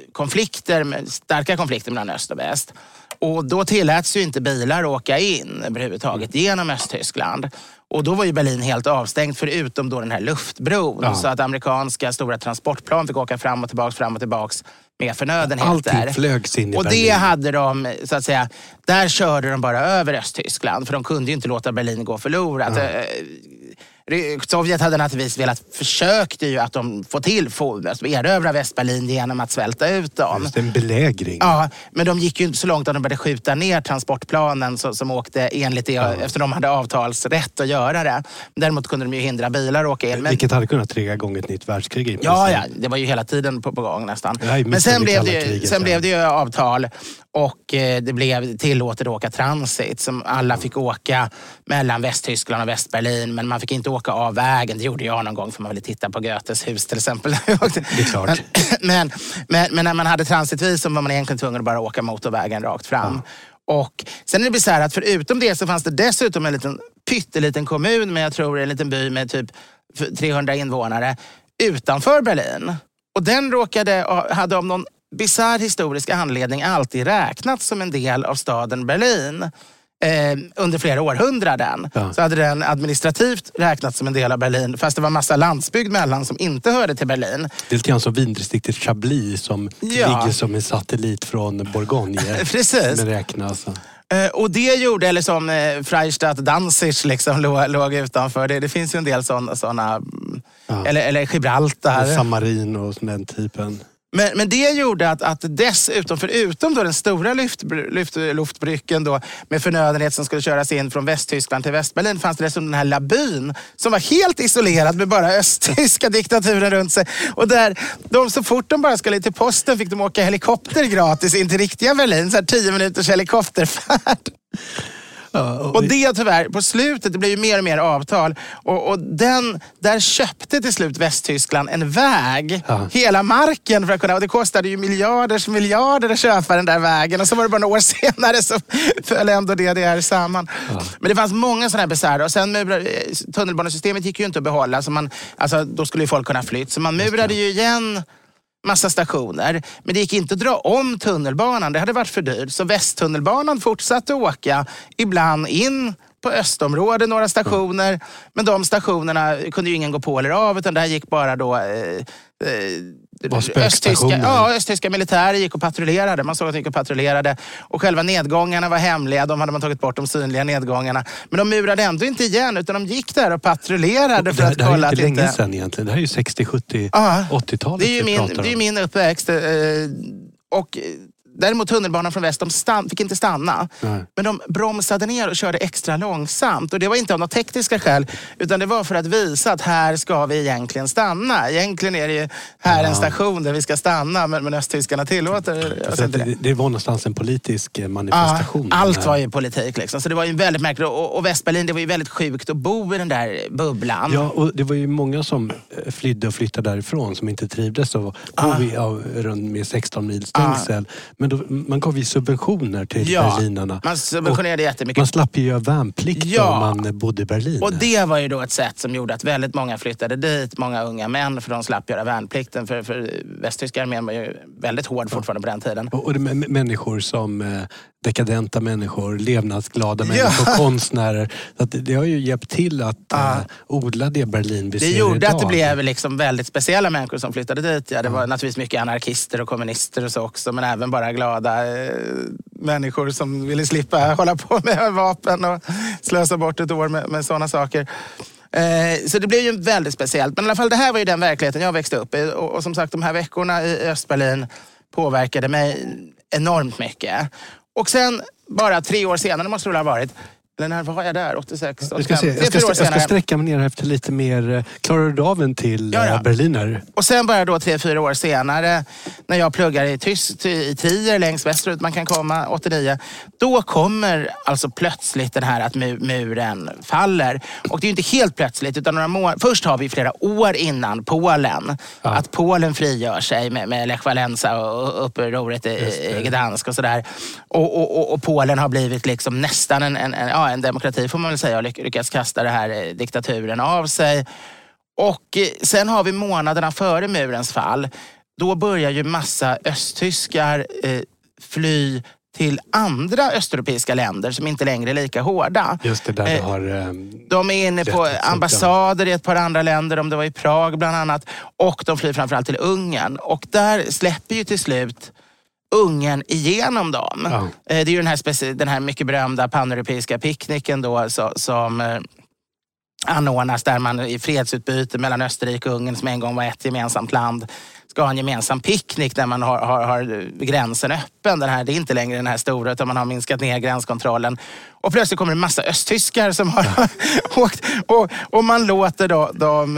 starka konflikter mellan öst och väst. Och då tilläts ju inte bilar åka in överhuvudtaget genom Östtyskland. Och då var ju Berlin helt avstängt förutom då den här luftbron. Så att amerikanska stora transportplan fick åka fram och tillbaks med förnödenheter. Allting flögs in i och Berlin. Det hade de, så att säga, där körde de bara över Östtyskland. För de kunde ju inte låta Berlin gå förlorat. Sovjet hade naturligtvis försökte ju att de erövra Västberlin genom att svälta ut dem. Just en belägring. Ja, men de gick ju inte så långt att de började skjuta ner transportplanen som åkte enligt det, efter de hade avtalsrätt att göra det. Däremot kunde de ju hindra bilar att åka in. Vilket hade kunnat trigga igång ett nytt världskrig i princip. Ja, det var ju hela tiden på gång nästan. Men sen blev det ju avtal och det blev tillåtet att åka transit som alla fick åka mellan Västtyskland och Västberlin, men man fick inte åka av vägen. Det gjorde jag någon gång för man ville titta på Goethes hus till exempel. Det är klart. Men när man hade transitvisum var man egentligen tvungen att bara åka motorvägen rakt fram. Och sen är det så här att förutom det så fanns det dessutom en pytteliten kommun med, jag tror en liten by med typ 300 invånare utanför Berlin. Och den hade om någon bizarr historisk anledning alltid räknats som en del av staden Berlin. Under flera århundraden. Så hade den administrativt räknats som en del av Berlin, fast det var massa landsbygd mellan som inte hörde till Berlin. Det är lite grann som vindistriktet Chablis som ligger som en satellit från Bourgogne. Precis. Men räknas. Och det gjorde, eller som Freistadt Danzig liksom låg utanför. Det finns ju en del sådana eller Gibraltar. Samarin och den typen. Men det gjorde att dessutom, förutom då den stora luftbryggen då, med förnödenhet som skulle köras in från Västtyskland till Västberlin, fanns det dessutom den här labyn som var helt isolerad med bara östtyska diktaturen runt sig. Och där så fort de bara skulle till posten fick de åka helikopter gratis in till riktiga Berlin, så här 10 minuters helikopterfärd. Och det tyvärr, på slutet, det blev ju mer och mer avtal. Och där köpte till slut Västtyskland en väg. Hela marken för att kunna, och det kostade ju miljarder att köpa den där vägen. Och så var det bara några år senare så föll ändå DDR samman. Men det fanns många sådana här besvär. Och sen tunnelbanesystemet gick ju inte att behålla. Så då skulle ju folk kunna flytta. Så man murade ju igen massa stationer. Men det gick inte att dra om tunnelbanan. Det hade varit för dyrt. Så Västtunnelbanan fortsatte åka ibland in på östområdet några stationer. Men de stationerna kunde ju ingen gå på eller av, utan där gick bara då östtyska militärer gick och patrullerade. Man såg att de gick och patrullerade. Och själva nedgångarna var hemliga. De hade man tagit bort, de synliga nedgångarna. Men de murade ändå inte igen, utan de gick där och patrullerade för att kolla att det här är inte länge sedan egentligen. Det här är ju 60, 70, 80-talet. Det är ju min uppväxt. Och däremot tunnelbanan från väst, de fick inte stanna. Nej. Men de bromsade ner och körde extra långsamt. Och det var inte av några tekniska skäl, utan det var för att visa att här ska vi egentligen stanna. Egentligen är det ju här en station där vi ska stanna, men östtyskarna tillåter det var någonstans en politisk manifestation. Allt var ju politik liksom. Så det var ju väldigt märkligt. Och Västberlin, det var ju väldigt sjukt att bo i den där bubblan. Ja, och det var ju många som flydde och flyttade därifrån som inte trivdes och bo runt med 16 mils stängsel. Men man gav ju subventioner till berlinarna. Man subventionerade jättemycket. Man slapp ju göra värnplikt om man bodde i Berlin. Och det var ju då ett sätt som gjorde att väldigt många flyttade dit. Många unga män, för de slapp göra värnplikten. För västtyska armén var ju väldigt hård fortfarande på den tiden. Och det människor som dekadenta människor, levnadsglada människor, konstnärer. Så att det har ju hjälpt till att odla det Berlin vi ser idag. Det gjorde att det blev liksom väldigt speciella människor som flyttade dit. Ja, det var naturligtvis mycket anarkister och kommunister och så också, men även bara glada människor som ville slippa hålla på med vapen och slösa bort ett år med sådana saker. Så det blev ju väldigt speciellt. Men i alla fall, det här var ju den verkligheten jag växte upp i. Och som sagt, de här veckorna i Östberlin påverkade mig enormt mycket. Och sen, bara 3 år senare måste det ha varit, eller när var jag där? 86, 85. Jag ska sträcka mig ner efter lite mer. Klarar du av en till berliner? Och sen bara då 3-4 år senare, när jag pluggar i Trier längst västerut, man kan komma 89, då kommer alltså plötsligt den här att muren faller. Och det är ju inte helt plötsligt, utan först har vi flera år innan Polen. Att Polen frigör sig med Lech Walesa och upproret i Gdansk och sådär. Och Polen har blivit liksom nästan en demokrati, får man väl säga, och lyckats kasta det här diktaturen av sig. Och sen har vi månaderna före murens fall. Då börjar ju massa östtyskar fly till andra östeuropeiska länder som inte längre är lika hårda. Just det, där har... De är inne på ambassader i ett par andra länder, om det var i Prag bland annat. Och de flyr framförallt till Ungern. Och där släpper ju till slut Ungern igenom dem. Ja. Det är ju den här mycket berömda paneuropeiska picknicken då som anordnas där man i fredsutbyte mellan Österrike och Ungern, som en gång var ett gemensamt land, ska ha en gemensam picknick där man har gränsen öppen. Det är inte längre den här stora, utan man har minskat ner gränskontrollen. Och plötsligt kommer en massa östtyskar som har åkt och man låter dem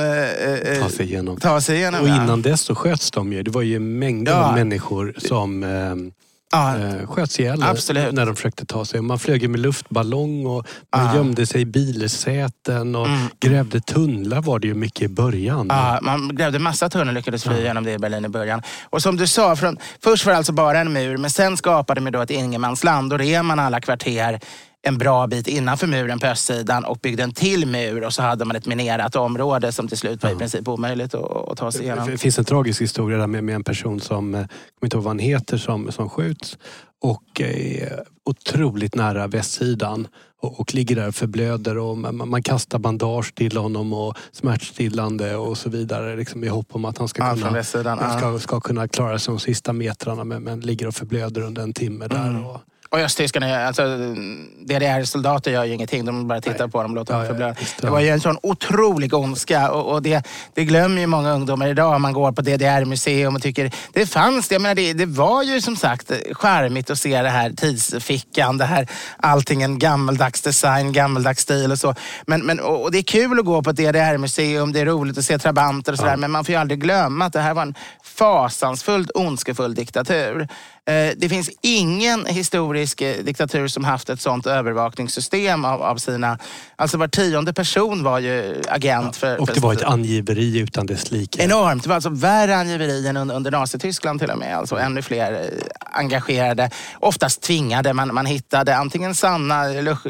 ta sig igenom. Och innan dess så sköts de ju. Det var ju mängder av människor som sköts ihjäl när de försökte ta sig. Man flög med luftballong och man gömde sig i bilsäten och grävde tunnlar var det ju mycket i början. Ja, man grävde massa tunnlar, lyckades fly genom det i Berlin i början. Och som du sa, först var det alltså bara en mur, men sen skapade man då ett ingenmansland och rev man alla kvarter en bra bit innanför muren på östsidan och byggde en till mur, och så hade man ett minerat område som till slut var i princip omöjligt att ta sig igenom. Det finns en tragisk historia där med en person som, jag kommer inte ihåg vad han heter, som skjuts och är otroligt nära västsidan och ligger där och förblöder och man kastar bandage till honom och smärtstillande och så vidare, liksom i hopp om att han ska kunna klara sig de sista metrarna, men ligger och förblöder under en timme där. Och östtyskarna, alltså DDR-soldater gör ju ingenting. De bara tittar på dem och låter dem förblöda. Det var ju en sån otrolig ondska. Och det glömmer ju många ungdomar idag. Man går på DDR-museum och tycker det fanns det. Jag menar, det var ju som sagt charmigt att se det här tidsfickan. Det här allting en gammaldags design, gammaldags stil och så. Och det är kul att gå på ett DDR-museum. Det är roligt att se trabanter och sådär. Men man får ju aldrig glömma att det här var en fasansfullt ondskefull diktatur. Det finns ingen historisk diktatur som haft ett sånt övervakningssystem av sina... Alltså var 10:e person var ju agent för... Och det var ett angiveri utan dess like. Enormt. Det var alltså värre angiveri än under Nazityskland till och med. Alltså ännu fler engagerade. Oftast tvingade. Man hittade antingen sanna...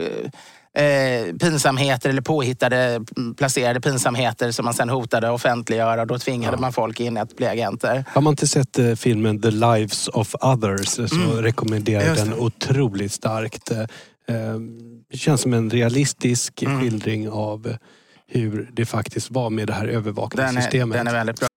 pinsamheter eller påhittade placerade pinsamheter som man sen hotade att offentliggöra, och då tvingade man folk in att bli agenter. Har man inte sett filmen The Lives of Others så rekommenderar den otroligt starkt. Det känns som en realistisk skildring av hur det faktiskt var med det här övervakningssystemet. Den är väldigt bra.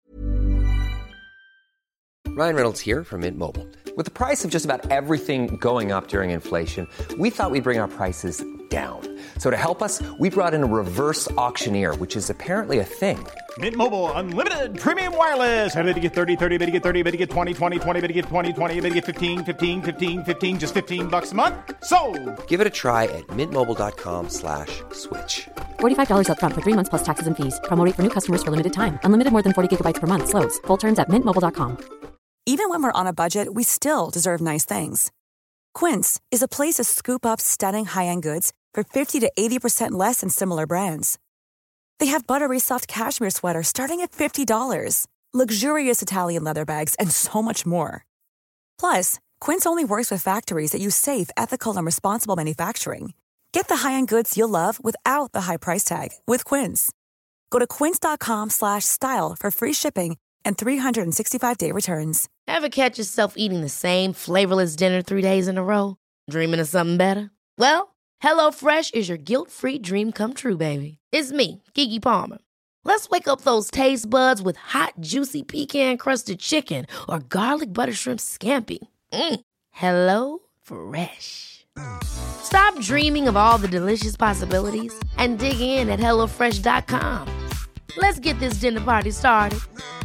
Ryan Reynolds here from Mint Mobile. With the price of just about everything going up during inflation, we thought we'd bring our prices down. So to help us, we brought in a reverse auctioneer, which is apparently a thing. Mint Mobile Unlimited Premium Wireless. How to get 30, 30, bit to get 30, bit to get 20, 20, 20, bit to get 20, 20, bit to get 15, 15, 15, 15, just $15 a month? Sold! Give it a try at mintmobile.com/switch. $45 up front for 3 months plus taxes and fees. Promo rate for new customers for limited time. Unlimited more than 40 gigabytes per month slows. Full terms at mintmobile.com. Even when we're on a budget, we still deserve nice things. Quince is a place to scoop up stunning high-end goods for 50 to 80% less than similar brands. They have buttery soft cashmere sweaters starting at $50, luxurious Italian leather bags, and so much more. Plus, Quince only works with factories that use safe, ethical, and responsible manufacturing. Get the high-end goods you'll love without the high price tag with Quince. Go to quince.com/style for free shipping and 365-day returns. Ever catch yourself eating the same flavorless dinner 3 days in a row? Dreaming of something better? Well, HelloFresh is your guilt-free dream come true, baby. It's me, Keke Palmer. Let's wake up those taste buds with hot, juicy pecan-crusted chicken or garlic butter shrimp scampi. Hello Fresh. Stop dreaming of all the delicious possibilities and dig in at HelloFresh.com. Let's get this dinner party started.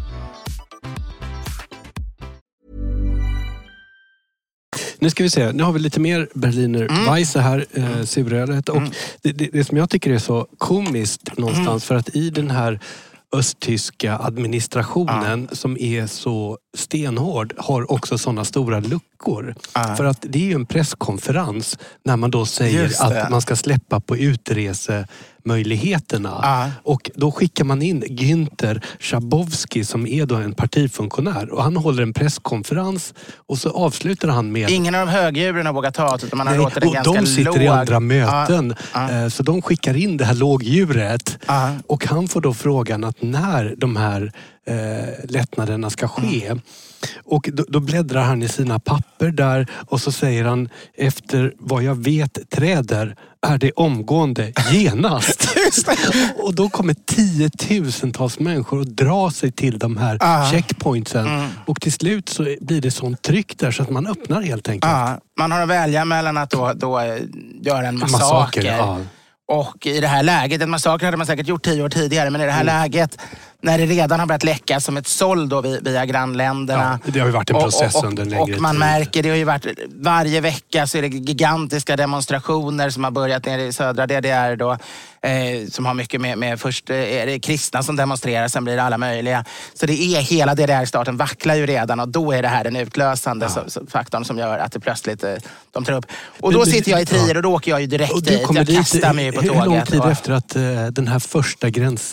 Nu ska vi se, nu har vi lite mer Berliner Weisse här, surölet. Och det som jag tycker är så komiskt någonstans, för att i den här östtyska administrationen som är så stenhård har också sådana stora luckor. För att det är ju en presskonferens när man då säger att man ska släppa på utresemöjligheterna. Och då skickar man in Günther Schabowski som är då en partifunktionär, och han håller en presskonferens och så avslutar han med... Ingen av de högdjuren vågar ta, utan man har låtit det ganska de sitter i andra möten. Så de skickar in det här lågdjuret och han får då frågan att när de här lättnaderna ska ske. Och då bläddrar han i sina papper där och så säger han, efter vad jag vet träder är det omgående genast. Och då kommer 10 000-tals människor att dra sig till de här checkpointsen. Och till slut så blir det sånt tryck där så att man öppnar helt enkelt. Man har att välja mellan att då göra en massaker. Och i det här läget, en massaker hade man säkert gjort 10 år tidigare, men i det här läget, när det redan har börjat läcka som ett såll då via grannländerna. Ja, det har ju varit en process under en längre tid. Och man märker, det har ju varit varje vecka så är det gigantiska demonstrationer som har börjat nere i södra DDR då. Som har mycket med först är det kristna som demonstrerar, sen blir det alla möjliga. Så det är hela DDR-staten vacklar ju redan och då är det här den utlösande faktorn som gör att det plötsligt de tar upp. Och då sitter jag i Trier och då åker jag ju direkt dit. Jag kastar mig på tåget. Hur lång tid efter att den här första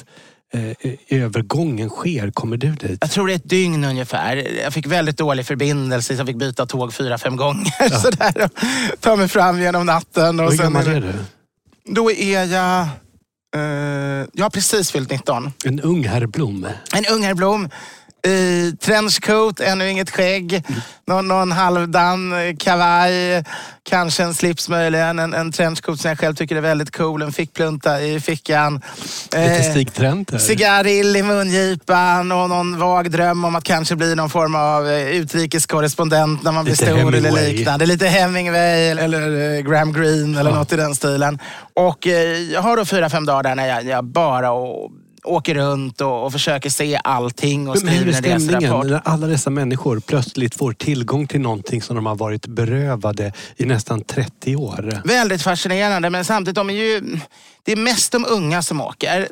övergången sker kommer du dit? Jag tror det är ett dygn ungefär. Jag fick väldigt dålig förbindelse så jag fick byta tåg 4-5 gånger. Så där, och ta mig fram genom natten. Och hur gammal är du? Då är jag... jag har precis fyllt 19. En ung herr Blom. En ung herr Blom. Trenchcoat, ännu inget skägg. Någon halvdan kavaj. Kanske en slips möjligen. En trenchcoat som jag själv tycker är väldigt cool. En fickplunta i fickan. Lite stigtrend. Cigarill i mungipan. Och någon vag dröm om att kanske bli någon form av utrikeskorrespondent när man blir stor eller liknande. Lite Hemingway eller Graham Greene eller något i den stilen. Och jag har då 4-5 dagar där när jag bara åker runt och försöker se allting och skriver en reserapport. När alla dessa människor plötsligt får tillgång till någonting som de har varit berövade i nästan 30 år. Väldigt fascinerande, men samtidigt det är mest de unga som åker.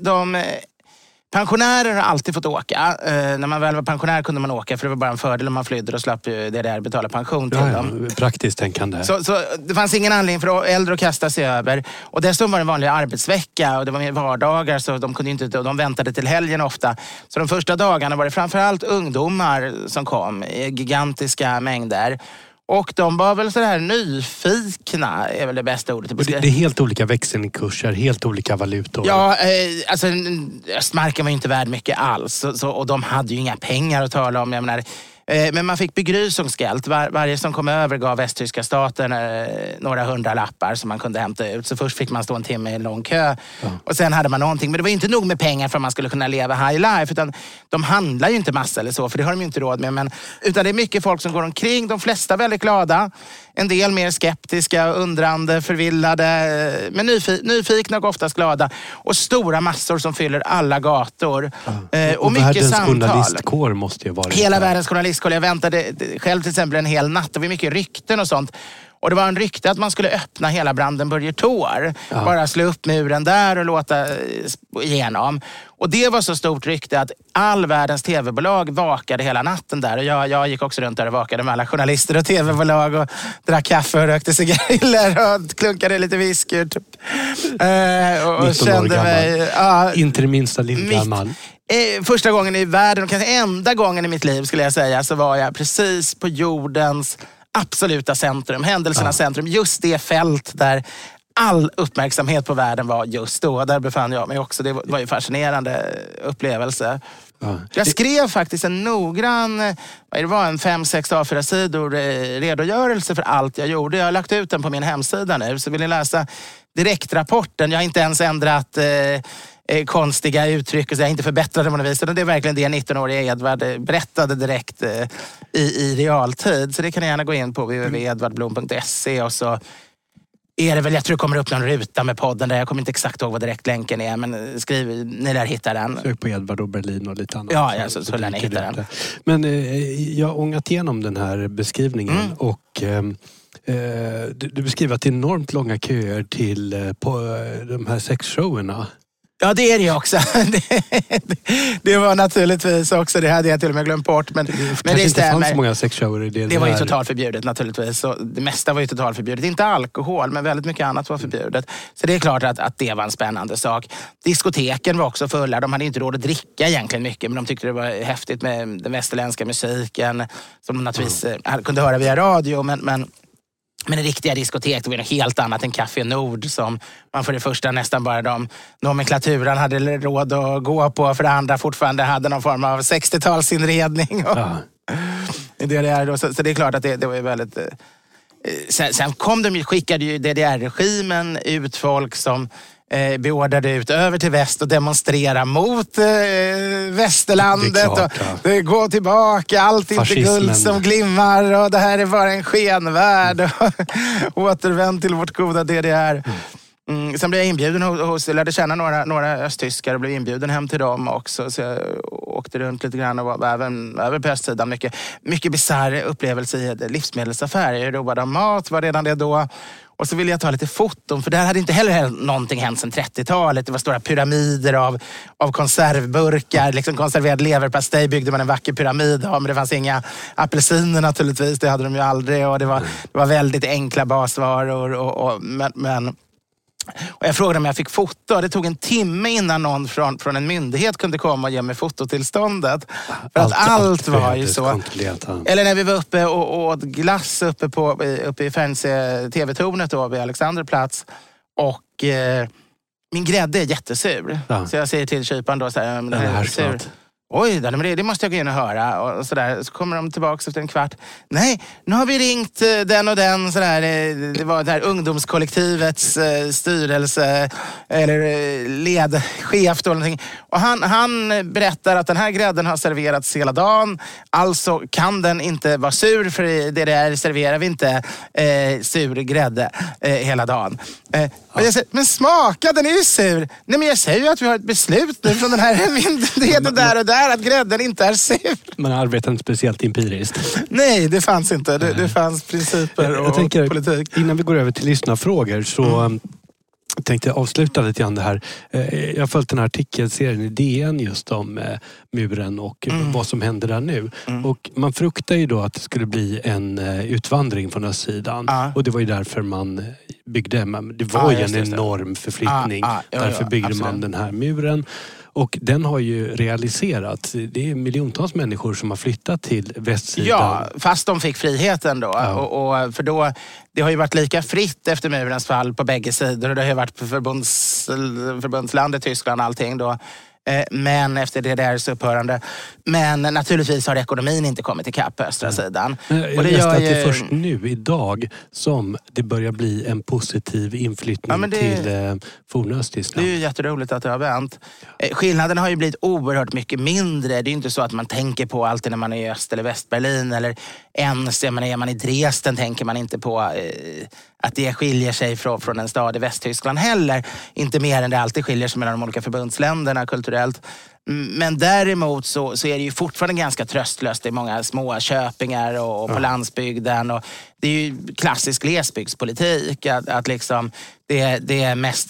Pensionärer har alltid fått åka. När man väl var pensionär kunde man åka för det var bara en fördel om man flydde och slapp det där betala pension till dem. Praktiskt tänkande. Så det fanns ingen anledning för äldre att kasta sig över. Och dessutom var det en vanlig arbetsvecka och det var mer vardagar så de kunde inte, de väntade till helgen ofta. Så de första dagarna var det framförallt ungdomar som kom i gigantiska mängder. Och de var väl så här nyfikna, är väl det bästa ordet. Det är helt olika växelkurser, helt olika valutor. Ja, alltså östmarken var ju inte värd mycket alls. Och de hade ju inga pengar att tala om. Jag menar, men man fick begrüßungsgeld. Varje som kom över gav västtyska staten några 100 lappar som man kunde hämta ut. Så först fick man stå en timme i en lång kö. Ja. Och sen hade man någonting. Men det var inte nog med pengar för att man skulle kunna leva high life. Utan de handlar ju inte massa eller så. För det har de ju inte råd med. Utan det är mycket folk som går omkring. De flesta väldigt glada. En del mer skeptiska, undrande, förvillade. Men nyfikna och oftast glada. Och stora massor som fyller alla gator. Ja. Och mycket världens samtal. Journalistkår måste ju vara det. Hela världens journalistkår. Jag väntade själv till exempel en hel natt. Det var mycket rykten och sånt. Och det var en rykte att man skulle öppna hela Brandenburger Tor. Ja. Bara slå upp muren där och låta igenom. Och det var så stort rykte att all världens tv-bolag vakade hela natten där. Och jag gick också runt där och vakade med alla journalister och tv-bolag och drack kaffe och rökte cigariller och klunkade lite whisky. Typ. Och kände mig... Inte det minsta lillgammal. Första gången i världen och kanske enda gången i mitt liv skulle jag säga så var jag precis på jordens absoluta centrum, händelsernas centrum, just det fält där all uppmärksamhet på världen var just då. Där befann jag mig också. Det var ju fascinerande upplevelse. Ja. Jag skrev faktiskt en noggrann, det var en 5-6 A4-sidor redogörelse för allt jag gjorde. Jag har lagt ut den på min hemsida nu, så vill ni läsa direktrapporten. Jag har inte ens ändrat konstiga uttryck och så jag inte förbättrade på något vis. Det är verkligen det 19-åriga Edvard berättade direkt i realtid. Så det kan ni gärna gå in på www.edvardblom.se och så är det väl, jag tror det kommer upp någon ruta med podden där. Jag kommer inte exakt ihåg vad direktlänken är, men skriv, ni lär hitta den. Sök på Edvard och Berlin och lite annat. Ja, så lär ni hitta den. Men jag har ångat igenom den här beskrivningen och du beskriver att det är enormt långa köer till på de här sexshowerna. Ja, det är det också. Det var naturligtvis också, det hade jag till och med glömt bort. Men det inte fanns så många sexshower i det. Det var ju totalförbjudet naturligtvis. Så det mesta var ju totalförbjudet. Inte alkohol, men väldigt mycket annat var förbjudet. Så det är klart att det var en spännande sak. Diskoteken var också fulla. De hade inte råd att dricka egentligen mycket, men de tyckte det var häftigt med den västerländska musiken som de naturligtvis kunde höra via radio. Men Men riktiga diskotek, det var något helt annat än Café Nord som man för det första nästan bara de nomenklaturen hade råd att gå på, för det andra fortfarande hade någon form av 60-talsinredning. Ja. Så det är klart att det var ju väldigt... Sen skickade ju DDR-regimen ut folk som beordrade ut över till väst och demonstrera mot västerlandet. Det går tillbaka, allt är inte guld som glimmar och det här är bara en skenvärld. Återvänd till vårt goda DDR. Sen blev jag inbjuden jag lärde känna några östtyskar och blev inbjuden hem till dem också. Så jag åkte runt lite grann och var även över på östsidan. Mycket bizarr upplevelse i livsmedelsaffärer. Jag roade om mat, var redan det då. Och så ville jag ta lite foton, för där hade inte heller någonting hänt sedan 30-talet. Det var stora pyramider av konservburkar, liksom konserverad leverpastej byggde man en vacker pyramid av, men det fanns inga apelsiner naturligtvis, det hade de ju aldrig. Och det var väldigt enkla basvaror och jag frågade om jag fick foto. Det tog en timme innan någon från en myndighet kunde komma och ge mig fototillståndet. För att allt var ju så. Eller när vi var uppe och åt glass uppe i Färnse TV-tornet då vid Alexanderplats. Och min grädde är jättesur. Ja. Så jag säger till kyparen då så här, men det här är sur. Oj, det måste jag gå in och höra. Och sådär. Så kommer de tillbaka efter en kvart. Nej, nu har vi ringt den och den. Sådär. Det var det här ungdomskollektivets styrelse eller ledchef då, eller någonting. Och han berättar att den här grädden har serverats hela dagen. Alltså kan den inte vara sur, för det där serverar vi inte sur grädde hela dagen. Och jag säger, men smaka, den är ju sur. Nej, men jag säger ju att vi har ett beslut nu från den här myndigheten där och där att grädden inte är sur. Man arbetar inte speciellt empiriskt. Nej, det fanns inte. Det fanns principer och politik. Innan vi går över till lyssnarfrågor så tänkte jag avsluta lite grann det här. Jag har följt den här artikelserien i DN just om muren och vad som händer där nu. Och man fruktar ju då att det skulle bli en utvandring från östsidan. Och det var ju därför man byggde. Det var ju en enorm förflyttning. Därför byggde man den här muren. Och den har ju realiserats. Det är miljontals människor som har flyttat till västsidan. Ja, fast de fick friheten då. Ja. Och för då, det har ju varit lika fritt efter murens fall på bägge sidor. Och det har ju varit på förbundslandet Tyskland och allting då. Men efter det där upphörande. Men naturligtvis har ekonomin inte kommit ikapp på östra sidan. Jag läste att det är först nu, idag, som det börjar bli en positiv inflyttning till forna Östtyskland. Det är ju jätteroligt att det har vänt. Skillnaden har ju blivit oerhört mycket mindre. Det är ju inte så att man tänker på alltid när man är i Öst- eller Västberlin. Eller ens, är man i Dresden tänker man inte på att det skiljer sig från en stad i Västtyskland heller. Inte mer än det alltid skiljer sig mellan de olika förbundsländerna kulturellt. Men däremot så är det ju fortfarande ganska tröstlöst. Det är många små köpingar och på landsbygden. Och det är ju klassisk glesbygdspolitik. Att liksom det är mest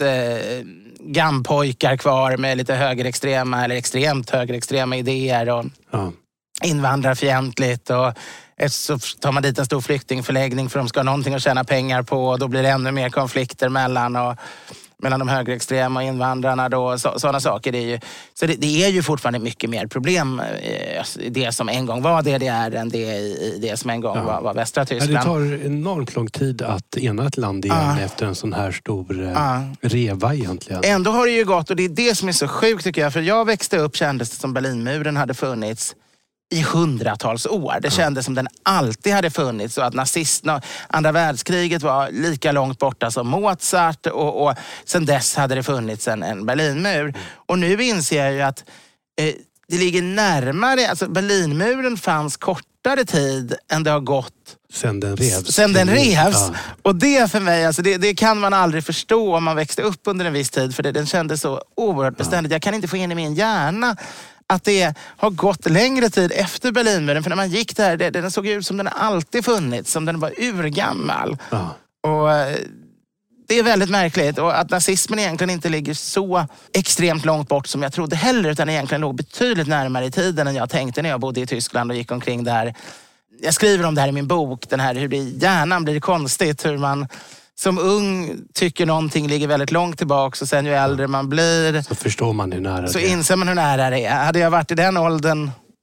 gampojkar kvar med lite högerextrema eller extremt högerextrema idéer. Och invandrarfientligt och så tar man dit en stor flyktingförläggning för de ska ha någonting att tjäna pengar på och då blir det ännu mer konflikter mellan de högerextrema och invandrarna då, sådana saker. Det är ju fortfarande mycket mer problem i det som en gång var DDR än det i det som en gång var västra Tyskland. Det tar enormt lång tid att ena ett land igen efter en sån här stor reva egentligen. Ändå har det ju gått, och det är det som är så sjukt tycker jag, för jag växte upp, kändes det som Berlinmuren hade funnits i hundratals år. Det kändes som den alltid hade funnits och att nazisterna, andra världskriget var lika långt borta som Mozart och sen dess hade det funnits en Berlinmur. Och nu inser jag ju att det ligger närmare, alltså Berlinmuren fanns kortare tid än det har gått sen den revs. Ja. Och det för mig, alltså det kan man aldrig förstå om man växte upp under en viss tid, för den kändes så oerhört beständigt. Jag kan inte få in i min hjärna att det har gått längre tid efter Berlinmuren. För när man gick där, den såg ut som den alltid funnits. Som den var urgammal. Och det är väldigt märkligt. Och att nazismen egentligen inte ligger så extremt långt bort som jag trodde heller. Utan egentligen låg betydligt närmare i tiden än jag tänkte när jag bodde i Tyskland och gick omkring där. Jag skriver om det här i min bok. Den här, hur det i hjärnan blir konstigt. Hur man som ung tycker någonting ligger väldigt långt tillbaka och sen ju äldre man blir så förstår man hur nära så inser man hur nära det är. Hade jag varit i den åldern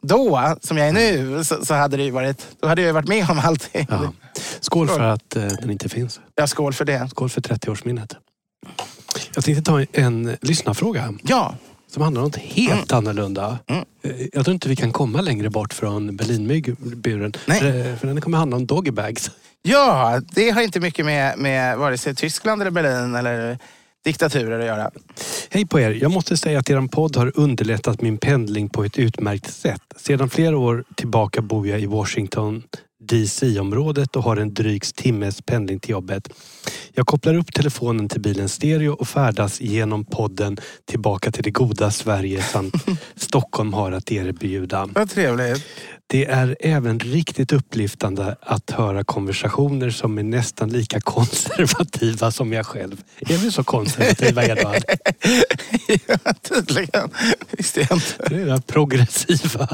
då, som jag är nu, så hade det ju varit, då hade jag varit med om allting. Ja. Skål för att den inte finns. Ja, skål för det. Skål för 30-årsminnet. Jag tänkte ta en lyssnarfråga. Ja. Som handlar om något helt annorlunda. Jag tror inte vi kan komma längre bort från Berlinmyggburen. För den kommer handla om doggybags. Ja, det har inte mycket med vare sig Tyskland eller Berlin eller diktaturer att göra. Hej på er. Jag måste säga att er podd har underlättat min pendling på ett utmärkt sätt. Sedan flera år tillbaka bor jag i Washington DC-området och har en dryg timmes pendling till jobbet. Jag kopplar upp telefonen till bilens stereo och färdas genom podden tillbaka till det goda Sverige samt Stockholm har att erbjuda. Vad trevligt. Det är även riktigt upplyftande att höra konversationer som är nästan lika konservativa som jag själv. Är vi så konservativa, Edvard? Ja, tydligen. Visst är jag inte. Det är progressiva.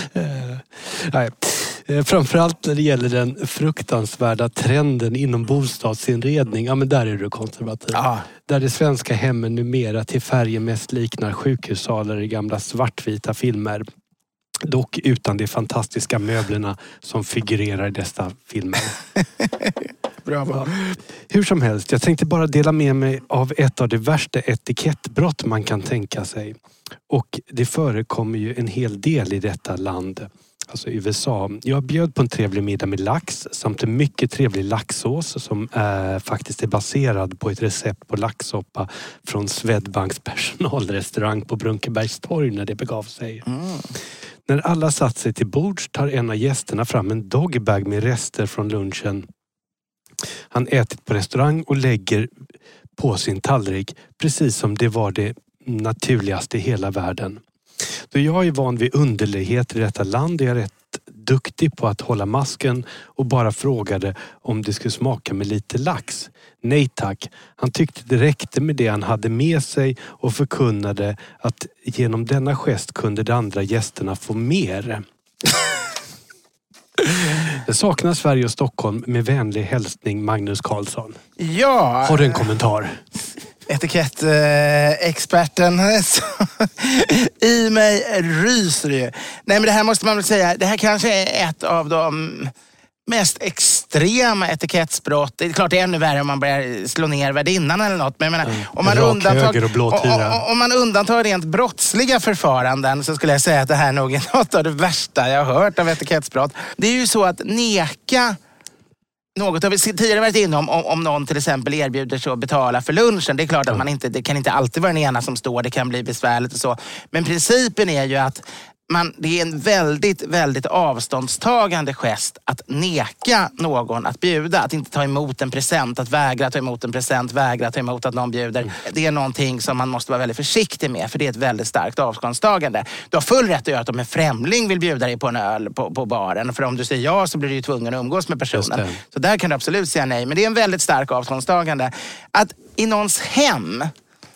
Nej. Framförallt när det gäller den fruktansvärda trenden inom bostadsinredning. Ja, men där är du konservativ. Ja. Där de svenska hemmen numera till färgen mest liknar sjukhussalar i gamla svartvita filmer. Dock utan de fantastiska möblerna som figurerar i dessa filmer. Bravo. Hur som helst, jag tänkte bara dela med mig av ett av de värsta etikettbrott man kan tänka sig. Och det förekommer ju en hel del i detta land. Alltså USA. Jag bjöd på en trevlig middag med lax samt en mycket trevlig laxsås som faktiskt är baserad på ett recept på laxsoppa från Swedbanks personalrestaurang på Brunkebergstorg när det begav sig. När alla satt sig till bords tar en av gästerna fram en doggybag med rester från lunchen. Han ätit på restaurang och lägger på sin tallrik precis som det var det naturligaste i hela världen. Då jag är van vid underligheter i detta land är jag rätt duktig på att hålla masken och bara frågade om det skulle smaka med lite lax. Nej tack, han tyckte det räckte med det han hade med sig och förkunnade att genom denna gest kunde de andra gästerna få mer. Jag saknar Sverige och Stockholm med vänlig hälsning Magnus Karlsson. Ja. Har du en kommentar? Etikettexperten i mig ryser ju. Nej, men det här måste man väl säga, det här kanske är ett av de mest extrema etikettsbrott. Det är klart det är ännu värre om man börjar slå ner värdinnan eller något. Men jag menar, om man undantar rent brottsliga förfaranden så skulle jag säga att det här nog är något av det värsta jag har hört av etikettsbrott. Det är ju så att neka något har vi tidigare varit inne om någon till exempel erbjuder sig att betala för lunchen. Det är klart att man inte, det kan inte alltid vara den ena som står, det kan bli besvärligt och så. Men principen är ju att det är en väldigt, väldigt avståndstagande gest att neka någon att bjuda. Att inte ta emot en present, att vägra ta emot en present, vägra ta emot att någon bjuder. Det är någonting som man måste vara väldigt försiktig med, för det är ett väldigt starkt avståndstagande. Du har full rätt att göra att om en främling vill bjuda dig på en öl på baren. För om du säger ja så blir du ju tvungen att umgås med personen. Så där kan du absolut säga nej. Men det är en väldigt stark avståndstagande. Att i någons hem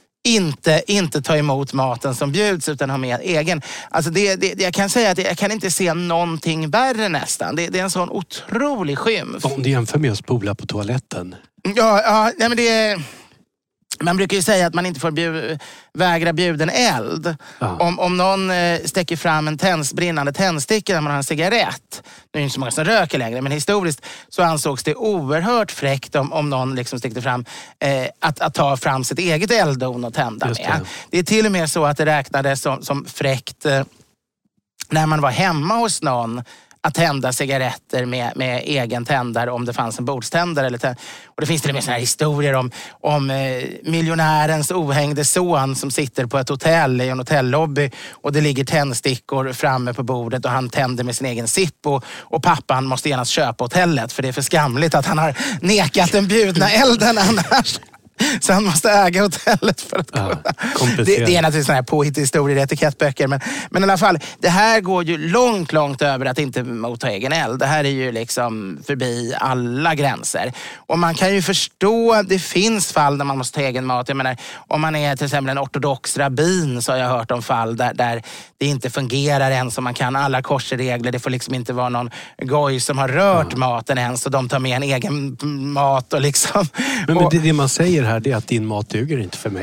inte ta emot maten som bjuds utan ha med egen. Alltså jag kan säga att jag kan inte se någonting värre nästan. Det är en sån otrolig skymf. Om du jämför med att spola på toaletten. Ja, nej, men det är... Man brukar ju säga att man inte får vägra bjuden eld. Ja. Om någon stäcker fram en brinnande tändsticka när man har en cigarett. Nu är det inte så många som röker längre, men historiskt så ansågs det oerhört fräckt om någon liksom stickte fram att ta fram sitt eget elddon och tända med. Det är till och med så att det räknades som fräckt när man var hemma hos någon att tända cigaretter med egen tändare om det fanns en bordständare. Och det finns till och med såna här historier om miljonärens ohängde son som sitter på ett hotell i en hotellobby och det ligger tändstickor framme på bordet och han tänder med sin egen sipp och pappan måste genast köpa hotellet för det är för skamligt att han har nekat den bjudna elden annars. Så han måste äga hotellet för att kunna. Det är naturligtvis sådana här påhitthistorier i etikettböcker. Men i alla fall, det här går ju långt över att inte motta egen eld. Det här är ju liksom förbi alla gränser. Och man kan ju förstå, det finns fall där man måste ta egen mat. Jag menar, om man är till exempel en ortodox rabbin så har jag hört om fall där det inte fungerar än som man kan alla korsregler. Det får liksom inte vara någon goj som har rört maten ens och de tar med en egen mat och liksom... Men det man säger här det är att din mat duger inte för mig.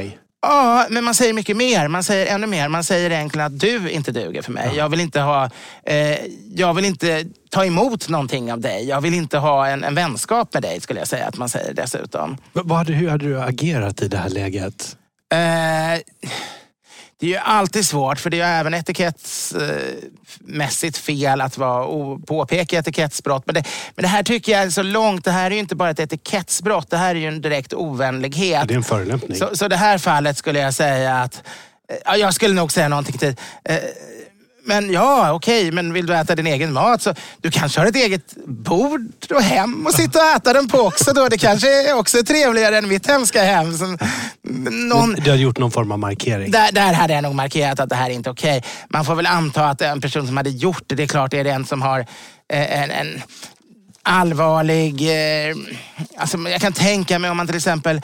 Ja, men man säger mycket mer. Man säger ännu mer. Man säger egentligen att du inte duger för mig. Jag vill inte ta emot någonting av dig. Jag vill inte ha en vänskap med dig, skulle jag säga att man säger dessutom. Hur hade du agerat i det här läget? Det är ju alltid svårt, för det är ju även etikettsmässigt fel att påpeka etikettsbrott. Men det här tycker jag är så långt. Det här är ju inte bara ett etikettsbrott. Det här är ju en direkt ovänlighet. Ja, det är en förolämpning. Så det här fallet skulle jag säga att... jag skulle nog säga någonting till... Men okej, men vill du äta din egen mat så du kanske har ett eget bord och hem och sitta och äta den på också då. Det kanske är också trevligare än mitt hemska hem. Du har gjort någon form av markering. Där hade jag nog markerat att det här är inte okej. Man får väl anta att en person som hade gjort det är klart det är den som har en allvarlig... alltså jag kan tänka mig om man till exempel...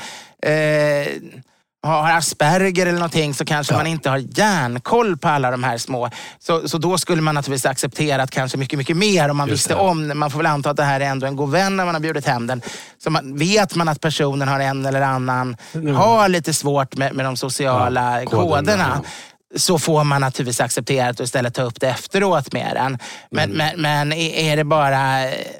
har Asperger eller någonting så kanske man inte har järnkoll på alla de här små. Så då skulle man naturligtvis acceptera att kanske mycket, mycket mer om man visste om. Man får väl anta att det här är ändå en god vän när man har bjudit hem den. Så vet man att personen har en eller annan, har lite svårt med de sociala koderna. Så får man naturligtvis acceptera och istället ta upp det efteråt med den. Men är det bara...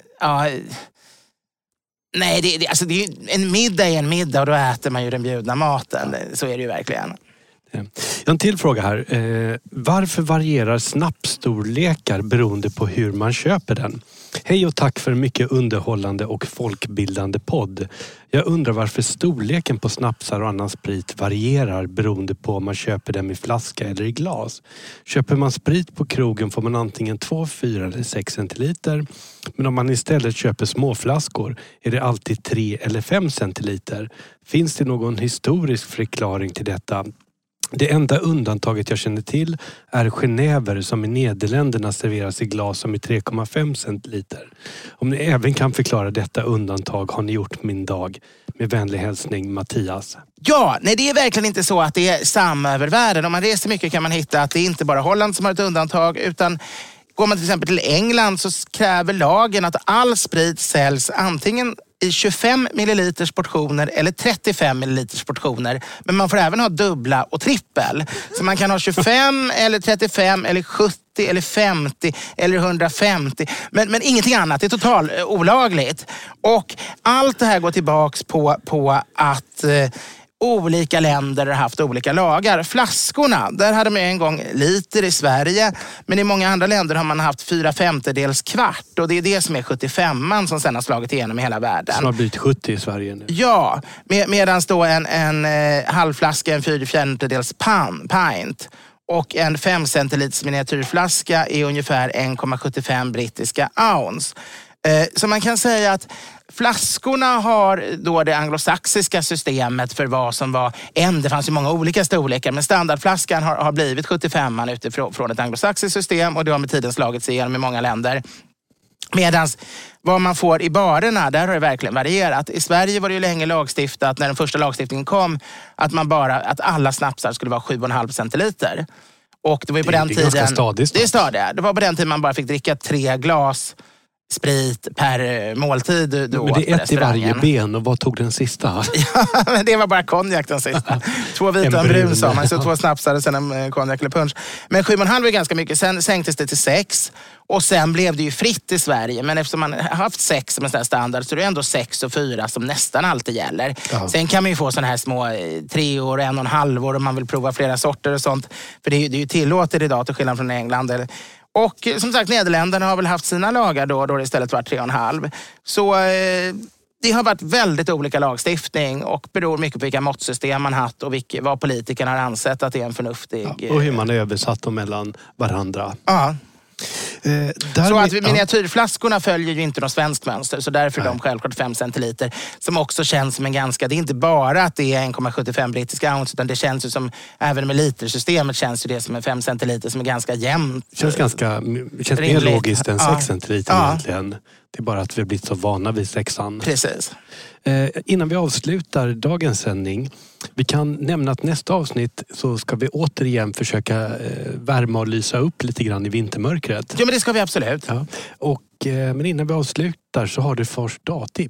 Nej, alltså det är ju, en middag är en middag och då äter man ju den bjudna maten. Så är det ju verkligen. Jag har en till fråga här. Varför varierar snapsstorlekar beroende på hur man köper den? Hej och tack för en mycket underhållande och folkbildande podd. Jag undrar varför storleken på snapsar och annan sprit varierar beroende på om man köper dem i flaska eller i glas. Köper man sprit på krogen får man antingen 2, 4 eller 6 centiliter. Men om man istället köper småflaskor är det alltid 3 eller 5 centiliter. Finns det någon historisk förklaring till detta? Det enda undantaget jag känner till är genever som i Nederländerna serveras i glas som är 3,5 centiliter. Om ni även kan förklara detta undantag har ni gjort min dag. Med vänlig hälsning Mattias. Ja, nej det är verkligen inte så att det är samma över världen. Om man reser mycket kan man hitta att det är inte bara Holland som har ett undantag utan går man till exempel till England så kräver lagen att all sprit säljs antingen i 25 milliliters portioner eller 35 milliliters portioner. Men man får även ha dubbla och trippel. Så man kan ha 25 eller 35 eller 70 eller 50 eller 150. Men ingenting annat. Det är totalt olagligt. Och allt det här går tillbaks på att... olika länder har haft olika lagar. Flaskorna, där hade man en gång liter i Sverige. Men i många andra länder har man haft 4/5 kvart. Och det är det som är 75an som sen har slagit igenom i hela världen. Som har blivit 70 i Sverige nu. Ja, medan då en halvflaska, en 4/5 pint. Och en 5 centiliters miniatyrflaska är ungefär 1,75 brittiska ounce. Så man kan säga att flaskorna har då det anglosaxiska systemet för vad som var det fanns ju många olika storlekar, men standardflaskan har blivit 75an utifrån ett anglosaxiskt system och det har med tiden slagit sig igenom i många länder. Medan vad man får i barerna, där har det verkligen varierat. I Sverige var det ju länge lagstiftat när den första lagstiftningen kom att alla snapsar skulle vara 7,5 centiliter. Och det var ju på den tiden... ganska stadigt. Det är stadigt. Det var på den tiden man bara fick dricka 3 glas sprit per måltid. Men det är ett i varje ben och vad tog den sista? Ja, men det var bara konjak den sista. 2 vita och en brun sa man. Så 2 snapsar och sen en konjak eller punch. Men 7,5 är ganska mycket. Sen sänktes det till 6. Och sen blev det ju fritt i Sverige. Men eftersom man har haft 6 som en sån standard så är det ändå 6 och 4 som nästan alltid gäller. Ja. Sen kan man ju få såna här små 3 år, 1,5 år om man vill prova flera sorter och sånt. För det är ju tillåtet idag till skillnad från England. Och som sagt, Nederländerna har väl haft sina lagar då det istället var 3,5. Så det har varit väldigt olika lagstiftning och beror mycket på vilka måttsystem man haft och vad politikerna har ansett att det är en förnuftig... Ja, och hur man är översatt dem mellan varandra. Ja. Så att miniatyrflaskorna följer ju inte något svenskt mönster, så därför är de självklart 5 centiliter som också känns som en ganska, det är inte bara att det är 1,75 brittiska ounce utan det känns ju som, även med litersystemet känns ju det som en 5 centiliter som är ganska jämnt. Känns mer logiskt än 6 centiliter egentligen. Det är bara att vi har blivit så vana vid 6an. Precis. Innan vi avslutar dagens sändning, vi kan nämna att nästa avsnitt så ska vi återigen försöka värma och lysa upp lite grann i vintermörkret. Ja, men det ska vi absolut. Ja. Och, men innan vi avslutar så har du först dagtips.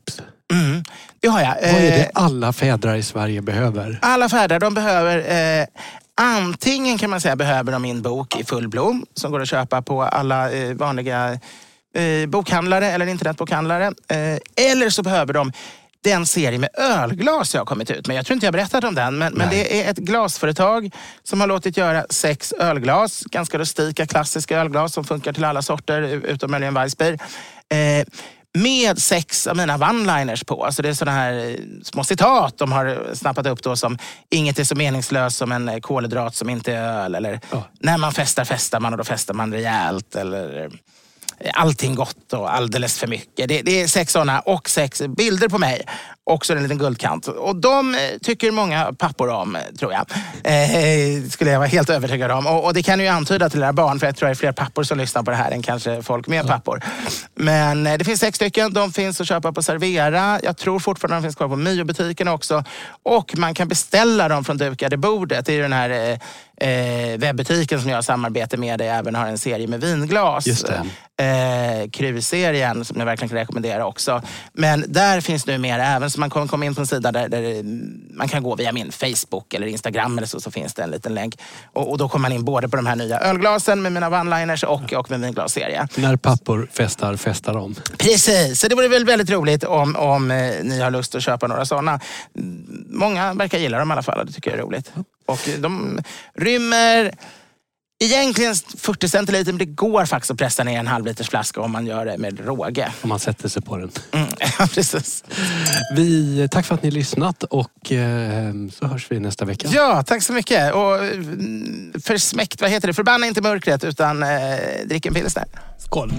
Det har jag. Vad är det alla fädrar i Sverige behöver? Alla fädrar, de behöver... antingen kan man säga behöver de min bok i fullblom som går att köpa på alla vanliga bokhandlare eller internetbokhandlare. Eller så behöver de den serie med ölglas jag har kommit ut med. Jag tror inte jag har berättat om den, men det är ett glasföretag som har låtit göra 6 ölglas. Ganska rustika, klassiska ölglas som funkar till alla sorter, utom möjligen Weissbier. Med 6 av mina one-liners på. Alltså det är sådana här små citat de har snappat upp då som inget är så meningslöst som en kolhydrat som inte är öl. Eller när man festar man och då festar man rejält. Eller allting gott och alldeles för mycket. Det är 6 sådana och 6 bilder på mig. Också en liten guldkant. Och de tycker många pappor om, tror jag. Skulle jag vara helt övertygad om. Och det kan ju antyda till era barn, för jag tror det är fler pappor som lyssnar på det här än kanske folk med pappor. Men det finns 6 stycken. De finns att köpa på Servera. Jag tror fortfarande de finns kvar på Mio-butiken också. Och man kan beställa dem från Dukade bordet. Det är ju den här webbutiken som jag samarbetar med. Där jag även har en serie med vinglas. Just det. Kruvserien som jag verkligen kan rekommendera också. Men där finns nu mer även, så man kommer komma in på en sida där man kan gå via min Facebook eller Instagram eller så finns det en liten länk. Och då kommer man in både på de här nya ölglasen med mina one-liners och med min glasserie. När pappor festar om. Precis, så det vore väl väldigt roligt om ni har lust att köpa några sådana. Många verkar gilla dem i alla fall, det tycker jag är roligt. Och de rymmer egentligen 40 centiliter, men det går faktiskt att pressa ner en halvliters flaska om man gör det med råge. Om man sätter sig på den. Ja, precis. Tack för att ni lyssnat och så hörs vi nästa vecka. Ja, tack så mycket. Och försmäkt, vad heter det? Förbanna inte mörkret utan drick en pilsner. Skål!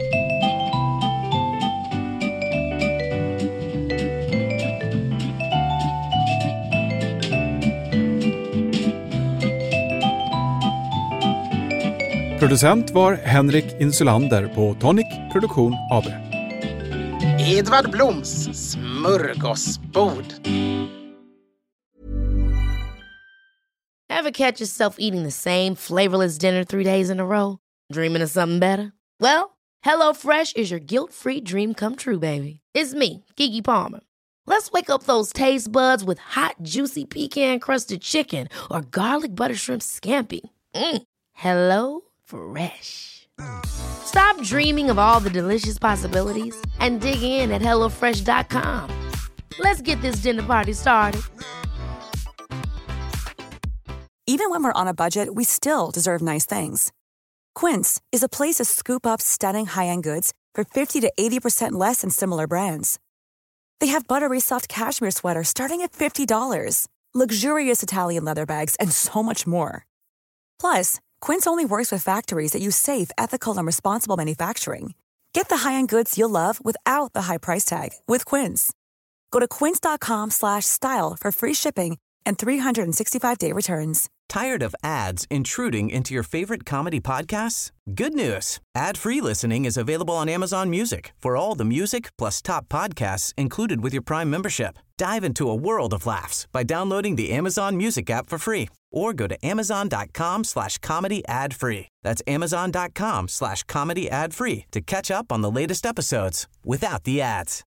Producent var Henrik Insulander på Tonic Produktion AB. Edvard Bloms smörgåsbord. Ever catch yourself eating the same flavorless dinner 3 days in a row? Dreaming of something better? Well, HelloFresh is your guilt-free dream come true, baby. It's me, Keke Palmer. Let's wake up those taste buds with hot, juicy pecan-crusted chicken or garlic butter shrimp scampi. Hello Fresh. Stop dreaming of all the delicious possibilities and dig in at HelloFresh.com. Let's get this dinner party started. Even when we're on a budget, we still deserve nice things. Quince is a place to scoop up stunning high-end goods for 50 to 80% less than similar brands. They have buttery soft cashmere sweaters starting at $50, luxurious Italian leather bags, and so much more. Plus, Quince only works with factories that use safe, ethical, and responsible manufacturing. Get the high-end goods you'll love without the high price tag with Quince. Go to quince.com/style for free shipping and 365-day returns. Tired of ads intruding into your favorite comedy podcasts? Good news. Ad-free listening is available on Amazon Music for all the music plus top podcasts included with your Prime membership. Dive into a world of laughs by downloading the Amazon Music app for free or go to amazon.com/comedy ad-free. That's amazon.com/comedy ad-free to catch up on the latest episodes without the ads.